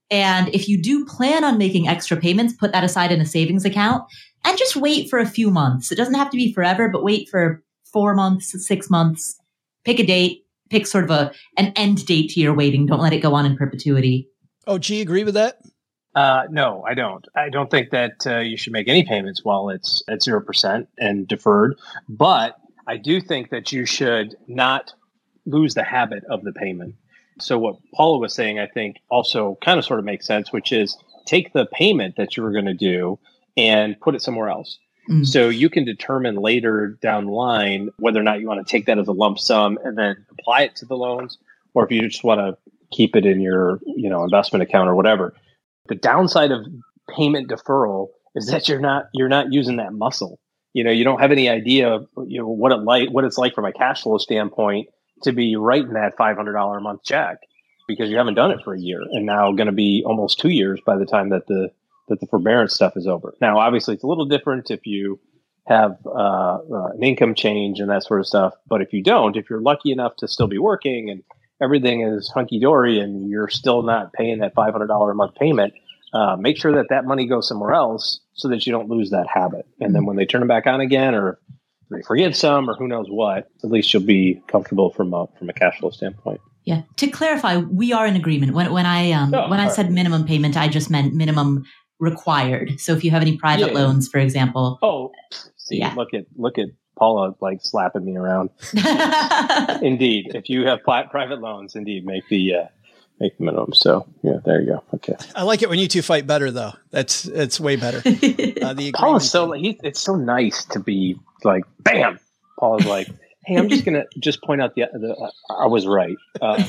And if you do plan on making extra payments, put that aside in a savings account and just wait for a few months. It doesn't have to be forever, but wait for 4 months, 6 months. Pick a date, pick sort of an end date to your waiting. Don't let it go on in perpetuity. Oh, gee, agree with that? No, I don't. I don't think that you should make any payments while it's at 0% and deferred. But I do think that you should not lose the habit of the payment. So what Paula was saying, I think also kind of sort of makes sense, which is take the payment that you were going to do and put it somewhere else. Mm. So you can determine later down the line whether or not you want to take that as a lump sum and then apply it to the loans, or if you just want to keep it in your, investment account or whatever. The downside of payment deferral is that you're not using that muscle. You don't have any idea, what it's like from a cash flow standpoint to be writing that $500 a month check because you haven't done it for a year, and now going to be almost 2 years by the time that the forbearance stuff is over. Now, obviously, it's a little different if you have an income change and that sort of stuff. But if you don't, if you're lucky enough to still be working and everything is hunky dory and you're still not paying that $500 a month payment, make sure that money goes somewhere else so that you don't lose that habit. And then when they turn it back on again, or they forgive some, or who knows what, at least you'll be comfortable from a cash flow standpoint. Yeah. To clarify, we are in agreement. When I said minimum payment, I just meant minimum required. So if you have any private loans, for example. Oh, see, look at Paula like slapping me around. Indeed, if you have private loans, indeed make the minimum. So there you go. Okay. I like it when you two fight better, though. It's way better. Paula's it's so nice to be like, bam. Paula's like, hey, I'm just gonna point out I was right, but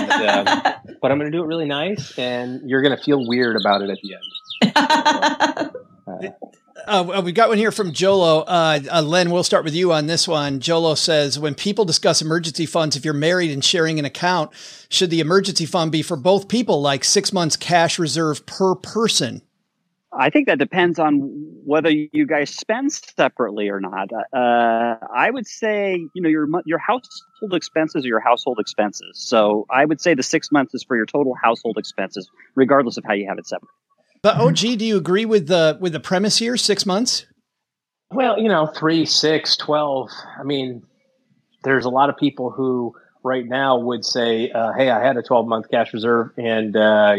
I'm gonna do it really nice, and you're gonna feel weird about it at the end. We got one here from Jolo. Len, we'll start with you on this one. Jolo says, when people discuss emergency funds, if you're married and sharing an account, should the emergency fund be for both people, like 6 months cash reserve per person? I think that depends on whether you guys spend separately or not. I would say, your household expenses are your household expenses. So I would say the 6 months is for your total household expenses, regardless of how you have it separate. But OG, do you agree with the premise here? 6 months? Well, 3, 6, 12. I mean, there's a lot of people who right now would say, "Hey, I had a 12-month cash reserve, and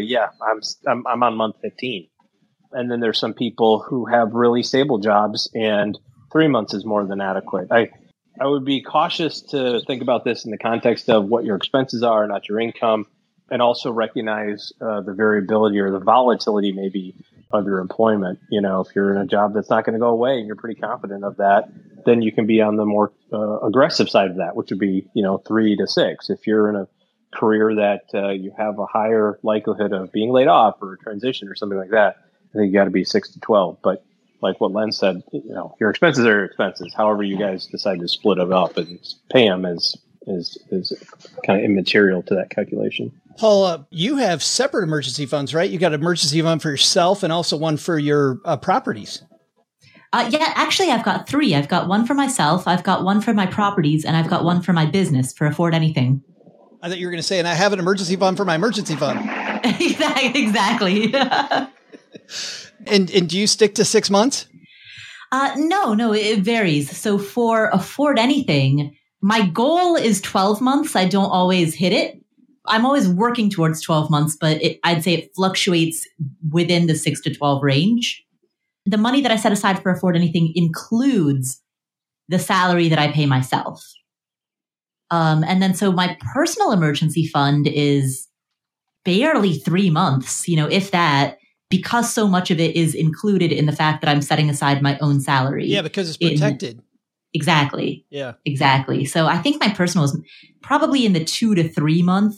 I'm on month 15." And then there's some people who have really stable jobs, and 3 months is more than adequate. I would be cautious to think about this in the context of what your expenses are, not your income. And also recognize the variability or the volatility maybe of your employment. If you're in a job that's not going to go away and you're pretty confident of that, then you can be on the more aggressive side of that, which would be 3 to 6. If you're in a career that you have a higher likelihood of being laid off or a transition or something like that, I think you got to be 6 to 12. But like what Len said, your expenses are your expenses. However you guys decide to split it up and pay them is kind of immaterial to that calculation. Paula, you have separate emergency funds, right? You got an emergency fund for yourself and also one for your properties. Actually, I've got 3. I've got one for myself, I've got one for my properties, and I've got one for my business for Afford Anything. I thought you were going to say, and I have an emergency fund for my emergency fund. Exactly. And do you stick to 6 months? No, it varies. So for Afford Anything, my goal is 12 months. I don't always hit it. I'm always working towards 12 months, but I'd say it fluctuates within the 6 to 12 range. The money that I set aside for Afford Anything includes the salary that I pay myself. And then so my personal emergency fund is barely 3 months, if that, because so much of it is included in the fact that I'm setting aside my own salary. Yeah, because it's protected. Exactly. Yeah. Exactly. So I think my personal is probably in the 2 to 3 month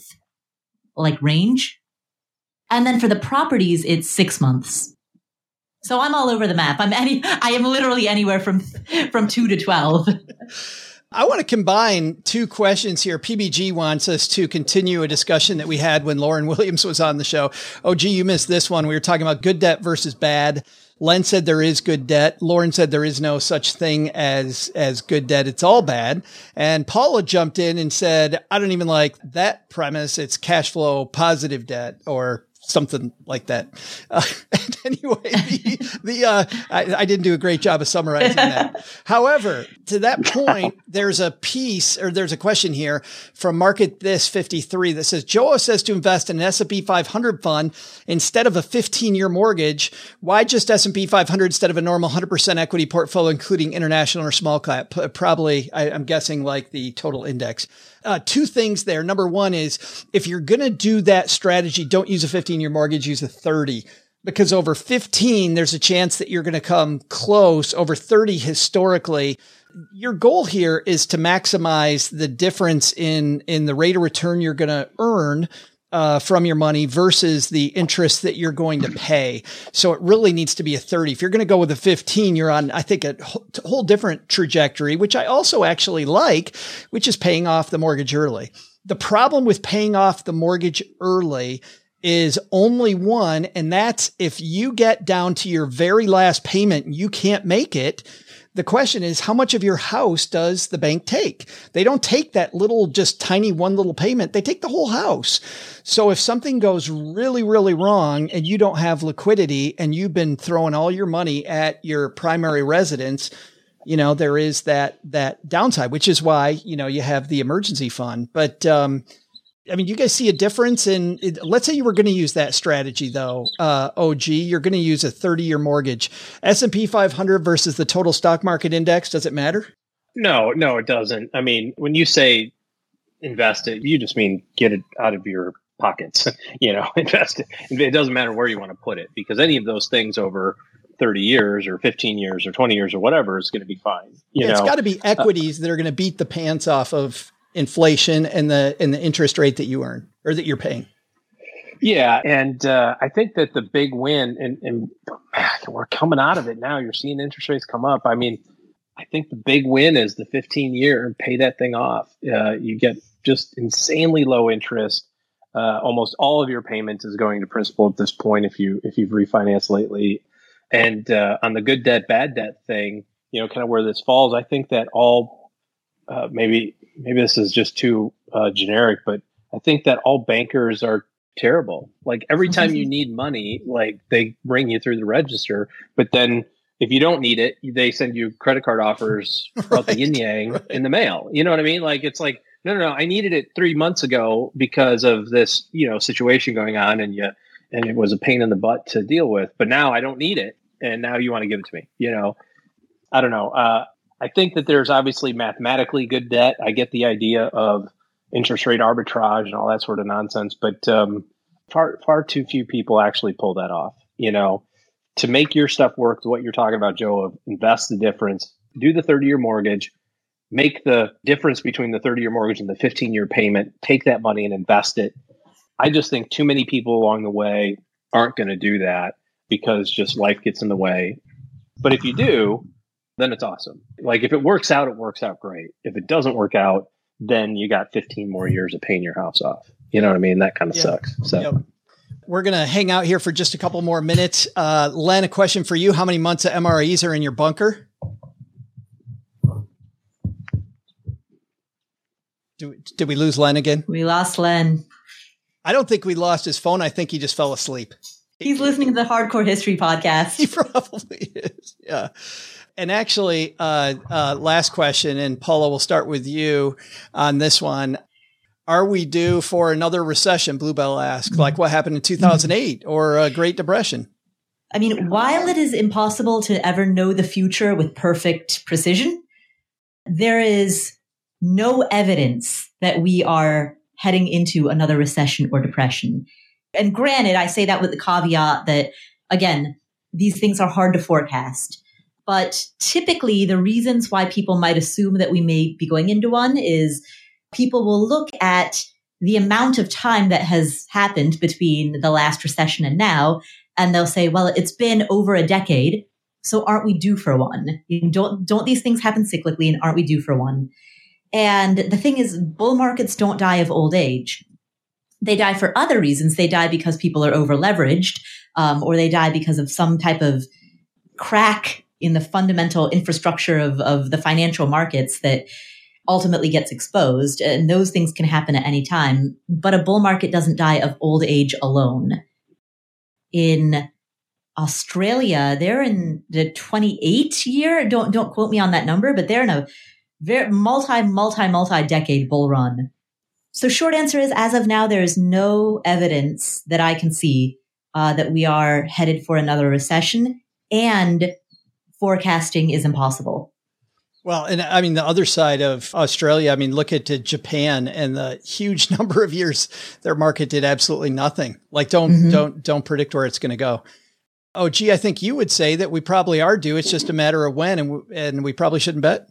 range. And then for the properties, it's 6 months. So I'm all over the map. I am literally anywhere from 2 to 12. I want to combine 2 questions here. PBG wants us to continue a discussion that we had when Lauren Williams was on the show. Oh, gee, you missed this one. We were talking about good debt versus bad. Len said there is good debt. Lauren said there is no such thing as good debt. It's all bad. And Paula jumped in and said, I don't even like that premise. It's cash flow positive debt or something like that. Anyway, I didn't do a great job of summarizing that. However, to that point, there's a question here from Market This 53 that says, Joe says to invest in an S&P 500 fund instead of a 15-year mortgage. Why just S&P 500 instead of a normal 100% equity portfolio, including international or small cap? Probably, I'm guessing like the total index. Two things there. Number one is if you're going to do that strategy, don't use a 15-year mortgage, use a 30. Because over 15, there's a chance that you're going to come close. Over 30, historically, your goal here is to maximize the difference in the rate of return you're going to earn from your money versus the interest that you're going to pay. So it really needs to be a 30. If you're going to go with a 15, you're on, I think, a whole different trajectory, which I also actually like, which is paying off the mortgage early. The problem with paying off the mortgage early is only one, and that's if you get down to your very last payment and you can't make it. The question is, how much of your house does the bank take? They don't take that little, just tiny one little payment. They take the whole house. So if something goes really, really wrong and you don't have liquidity and you've been throwing all your money at your primary residence, there is that downside, which is why, you have the emergency fund. But, you guys see a difference in, let's say you were going to use that strategy though, OG, you're going to use a 30-year mortgage, S&P 500 versus the total stock market index. Does it matter? No, it doesn't. I mean, when you say invest it, you just mean get it out of your pockets, invest it. It doesn't matter where you want to put it because any of those things over 30 years or 15 years or 20 years or whatever is going to be fine. It's got to be equities that are going to beat the pants off of inflation and the interest rate that you earn or that you're paying. Yeah. And I think that the big win, and we're coming out of it now, you're seeing interest rates come up. I mean, I think the big win is the 15-year and pay that thing off. You get just insanely low interest. Almost all of your payments is going to principal at this point if you've refinanced lately. And on the good debt, bad debt thing, kind of where this falls, I think that all maybe this is just too generic, but I think that all bankers are terrible. Like every time you need money, like they bring you through the register, but then if you don't need it, they send you credit card offers about the yin yang in the mail. You know what I mean? Like it's like, no, I needed it 3 months ago because of this, situation going on, and it was a pain in the butt to deal with. But now I don't need it, and now you want to give it to me. I don't know. I think that there's obviously mathematically good debt. I get the idea of interest rate arbitrage and all that sort of nonsense, but far too few people actually pull that off. To make your stuff work, to what you're talking about, Joe, of invest the difference, do the 30-year mortgage, make the difference between the 30-year mortgage and the 15-year payment, take that money and invest it. I just think too many people along the way aren't going to do that because just life gets in the way. But if you do, then it's awesome. Like if it works out, it works out great. If it doesn't work out, then you got 15 more years of paying your house off. You know what I mean? That kind of sucks. So yep. We're going to hang out here for just a couple more minutes. Len, a question for you. How many months of MREs are in your bunker? Did we lose Len again? We lost Len. I don't think we lost his phone. I think he just fell asleep. He's listening to the Hardcore History podcast. He probably is. Yeah. And actually, last question, and Paula, we'll start with you on this one. Are we due for another recession? Bluebell asks, like what happened in 2008 or a Great Depression? I mean, while it is impossible to ever know the future with perfect precision, there is no evidence that we are heading into another recession or depression. And granted, I say that with the caveat that, again, these things are hard to forecast. But typically, the reasons why people might assume that we may be going into one is people will look at the amount of time that has happened between the last recession and now, and they'll say, well, it's been over a decade, so aren't we due for one? Don't these things happen cyclically, and aren't we due for one? And the thing is, bull markets don't die of old age. They die for other reasons. They die because people are over leveraged, or they die because of some type of crack in the fundamental infrastructure of the financial markets that ultimately gets exposed. And those things can happen at any time. But a bull market doesn't die of old age alone. in Australia, they're in the 28 year. Don't quote me on that number, but they're in a very multi-decade bull run. So short answer is, as of now, there is no evidence that I can see that we are headed for another recession, and forecasting is impossible. Well, and I mean, the other side of Australia, I mean, look at Japan and the huge number of years their market did absolutely nothing. Like, don't predict where it's going to go. Oh, gee, I think you would say that we probably are due. It's just a matter of when, and we probably shouldn't bet.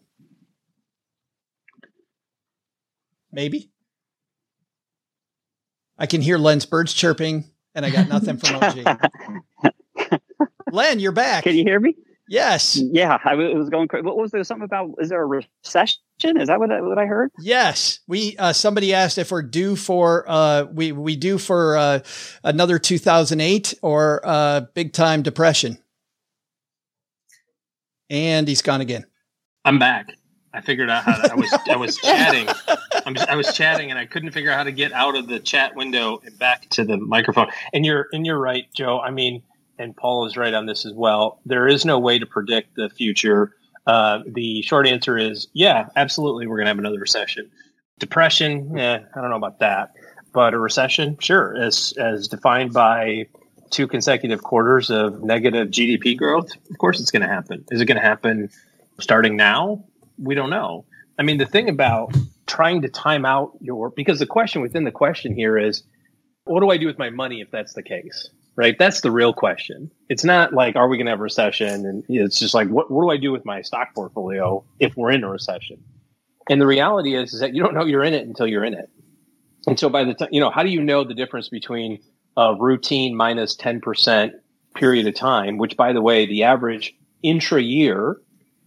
Maybe. I can hear Len's birds chirping, and I got nothing from OG. Len, you're back. Can you hear me? Yes. Yeah, it was going crazy. What was there? Something about, is there a recession? Is that what I heard? Yes. Somebody asked if we're due for, we due for another 2008 or big time depression. And he's gone again. I'm back. I figured out how to, I was chatting. I was chatting and I couldn't figure out how to get out of the chat window and back to the microphone. And you're right, Joe. I mean, and Paul is right on this as well. There is no way to predict the future. The short answer is, yeah, absolutely. We're going to have another recession. Depression, I don't know about that, but a recession, sure. As defined by 2 consecutive quarters of negative GDP growth, of course it's going to happen. Is it going to happen starting now? We don't know. I mean, the thing about trying to time out because the question within the question here is, what do I do with my money if that's the case? Right? That's the real question. It's not like, are we going to have a recession? And it's just like, what do I do with my stock portfolio if we're in a recession? And the reality is that you don't know you're in it until you're in it. And so by the time, how do you know the difference between a routine minus 10% period of time, which, by the way, the average intra-year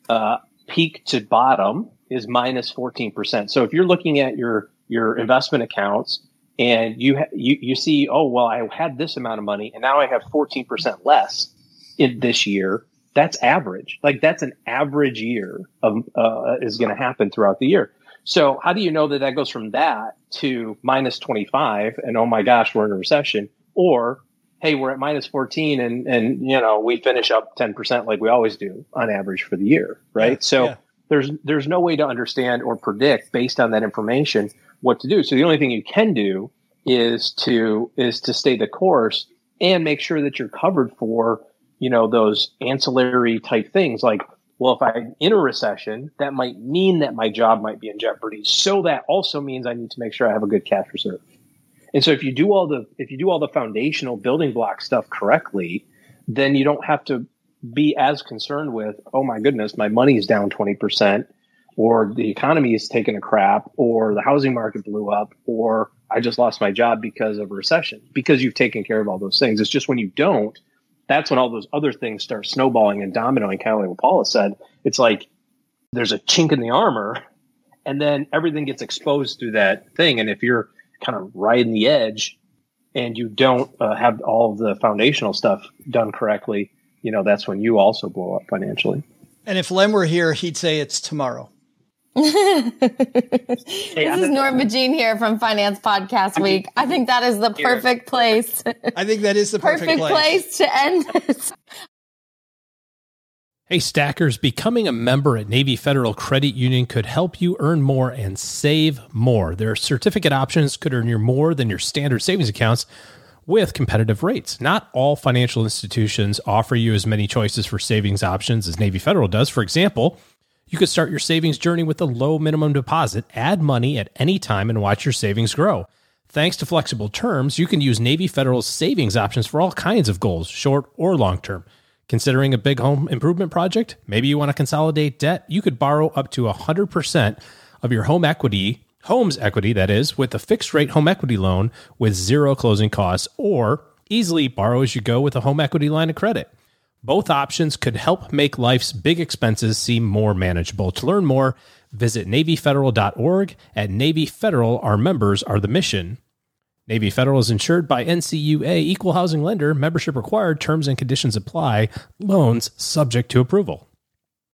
peak to bottom is minus 14%. So if you're looking at your investment accounts, and you see, oh, well, I had this amount of money and now I have 14% less in this year. That's average. Like, that's an average year of is going to happen throughout the year. So how do you know that goes from that to minus 25 and, oh my gosh, we're in a recession? Or, hey, we're at minus 14 and we finish up 10% like we always do on average for the year, right? Yeah, so there's no way to understand or predict based on that information what to do. So the only thing you can do is to stay the course and make sure that you're covered for, those ancillary type things. Like, well, if I'm in a recession, that might mean that my job might be in jeopardy. So that also means I need to make sure I have a good cash reserve. And so if you do all the foundational building block stuff correctly, then you don't have to be as concerned with, oh my goodness, my money is down 20%. Or the economy is taking a crap, or the housing market blew up, or I just lost my job because of a recession, because you've taken care of all those things. It's just when you don't, that's when all those other things start snowballing and dominoing, kind of like what Paula said. It's like there's a chink in the armor, and then everything gets exposed through that thing. And if you're kind of riding the edge and you don't have all of the foundational stuff done correctly, that's when you also blow up financially. And if Len were here, he'd say it's tomorrow. This is Norma Jean here from Finance Podcast Week. I think that is the perfect place. I think that is the perfect place to end this. Hey, Stackers, becoming a member at Navy Federal Credit Union could help you earn more and save more. Their certificate options could earn you more than your standard savings accounts with competitive rates. Not all financial institutions offer you as many choices for savings options as Navy Federal does. For example, you could start your savings journey with a low minimum deposit, add money at any time, and watch your savings grow. Thanks to flexible terms, you can use Navy Federal's savings options for all kinds of goals, short or long term. Considering a big home improvement project? Maybe you want to consolidate debt? You could borrow up to 100% of your home's equity, that is, with a fixed rate home equity loan with zero closing costs, or easily borrow as you go with a home equity line of credit. Both options could help make life's big expenses seem more manageable. To learn more, visit NavyFederal.org. At Navy Federal, our members are the mission. Navy Federal is insured by NCUA, equal housing lender, membership required, terms and conditions apply, loans subject to approval.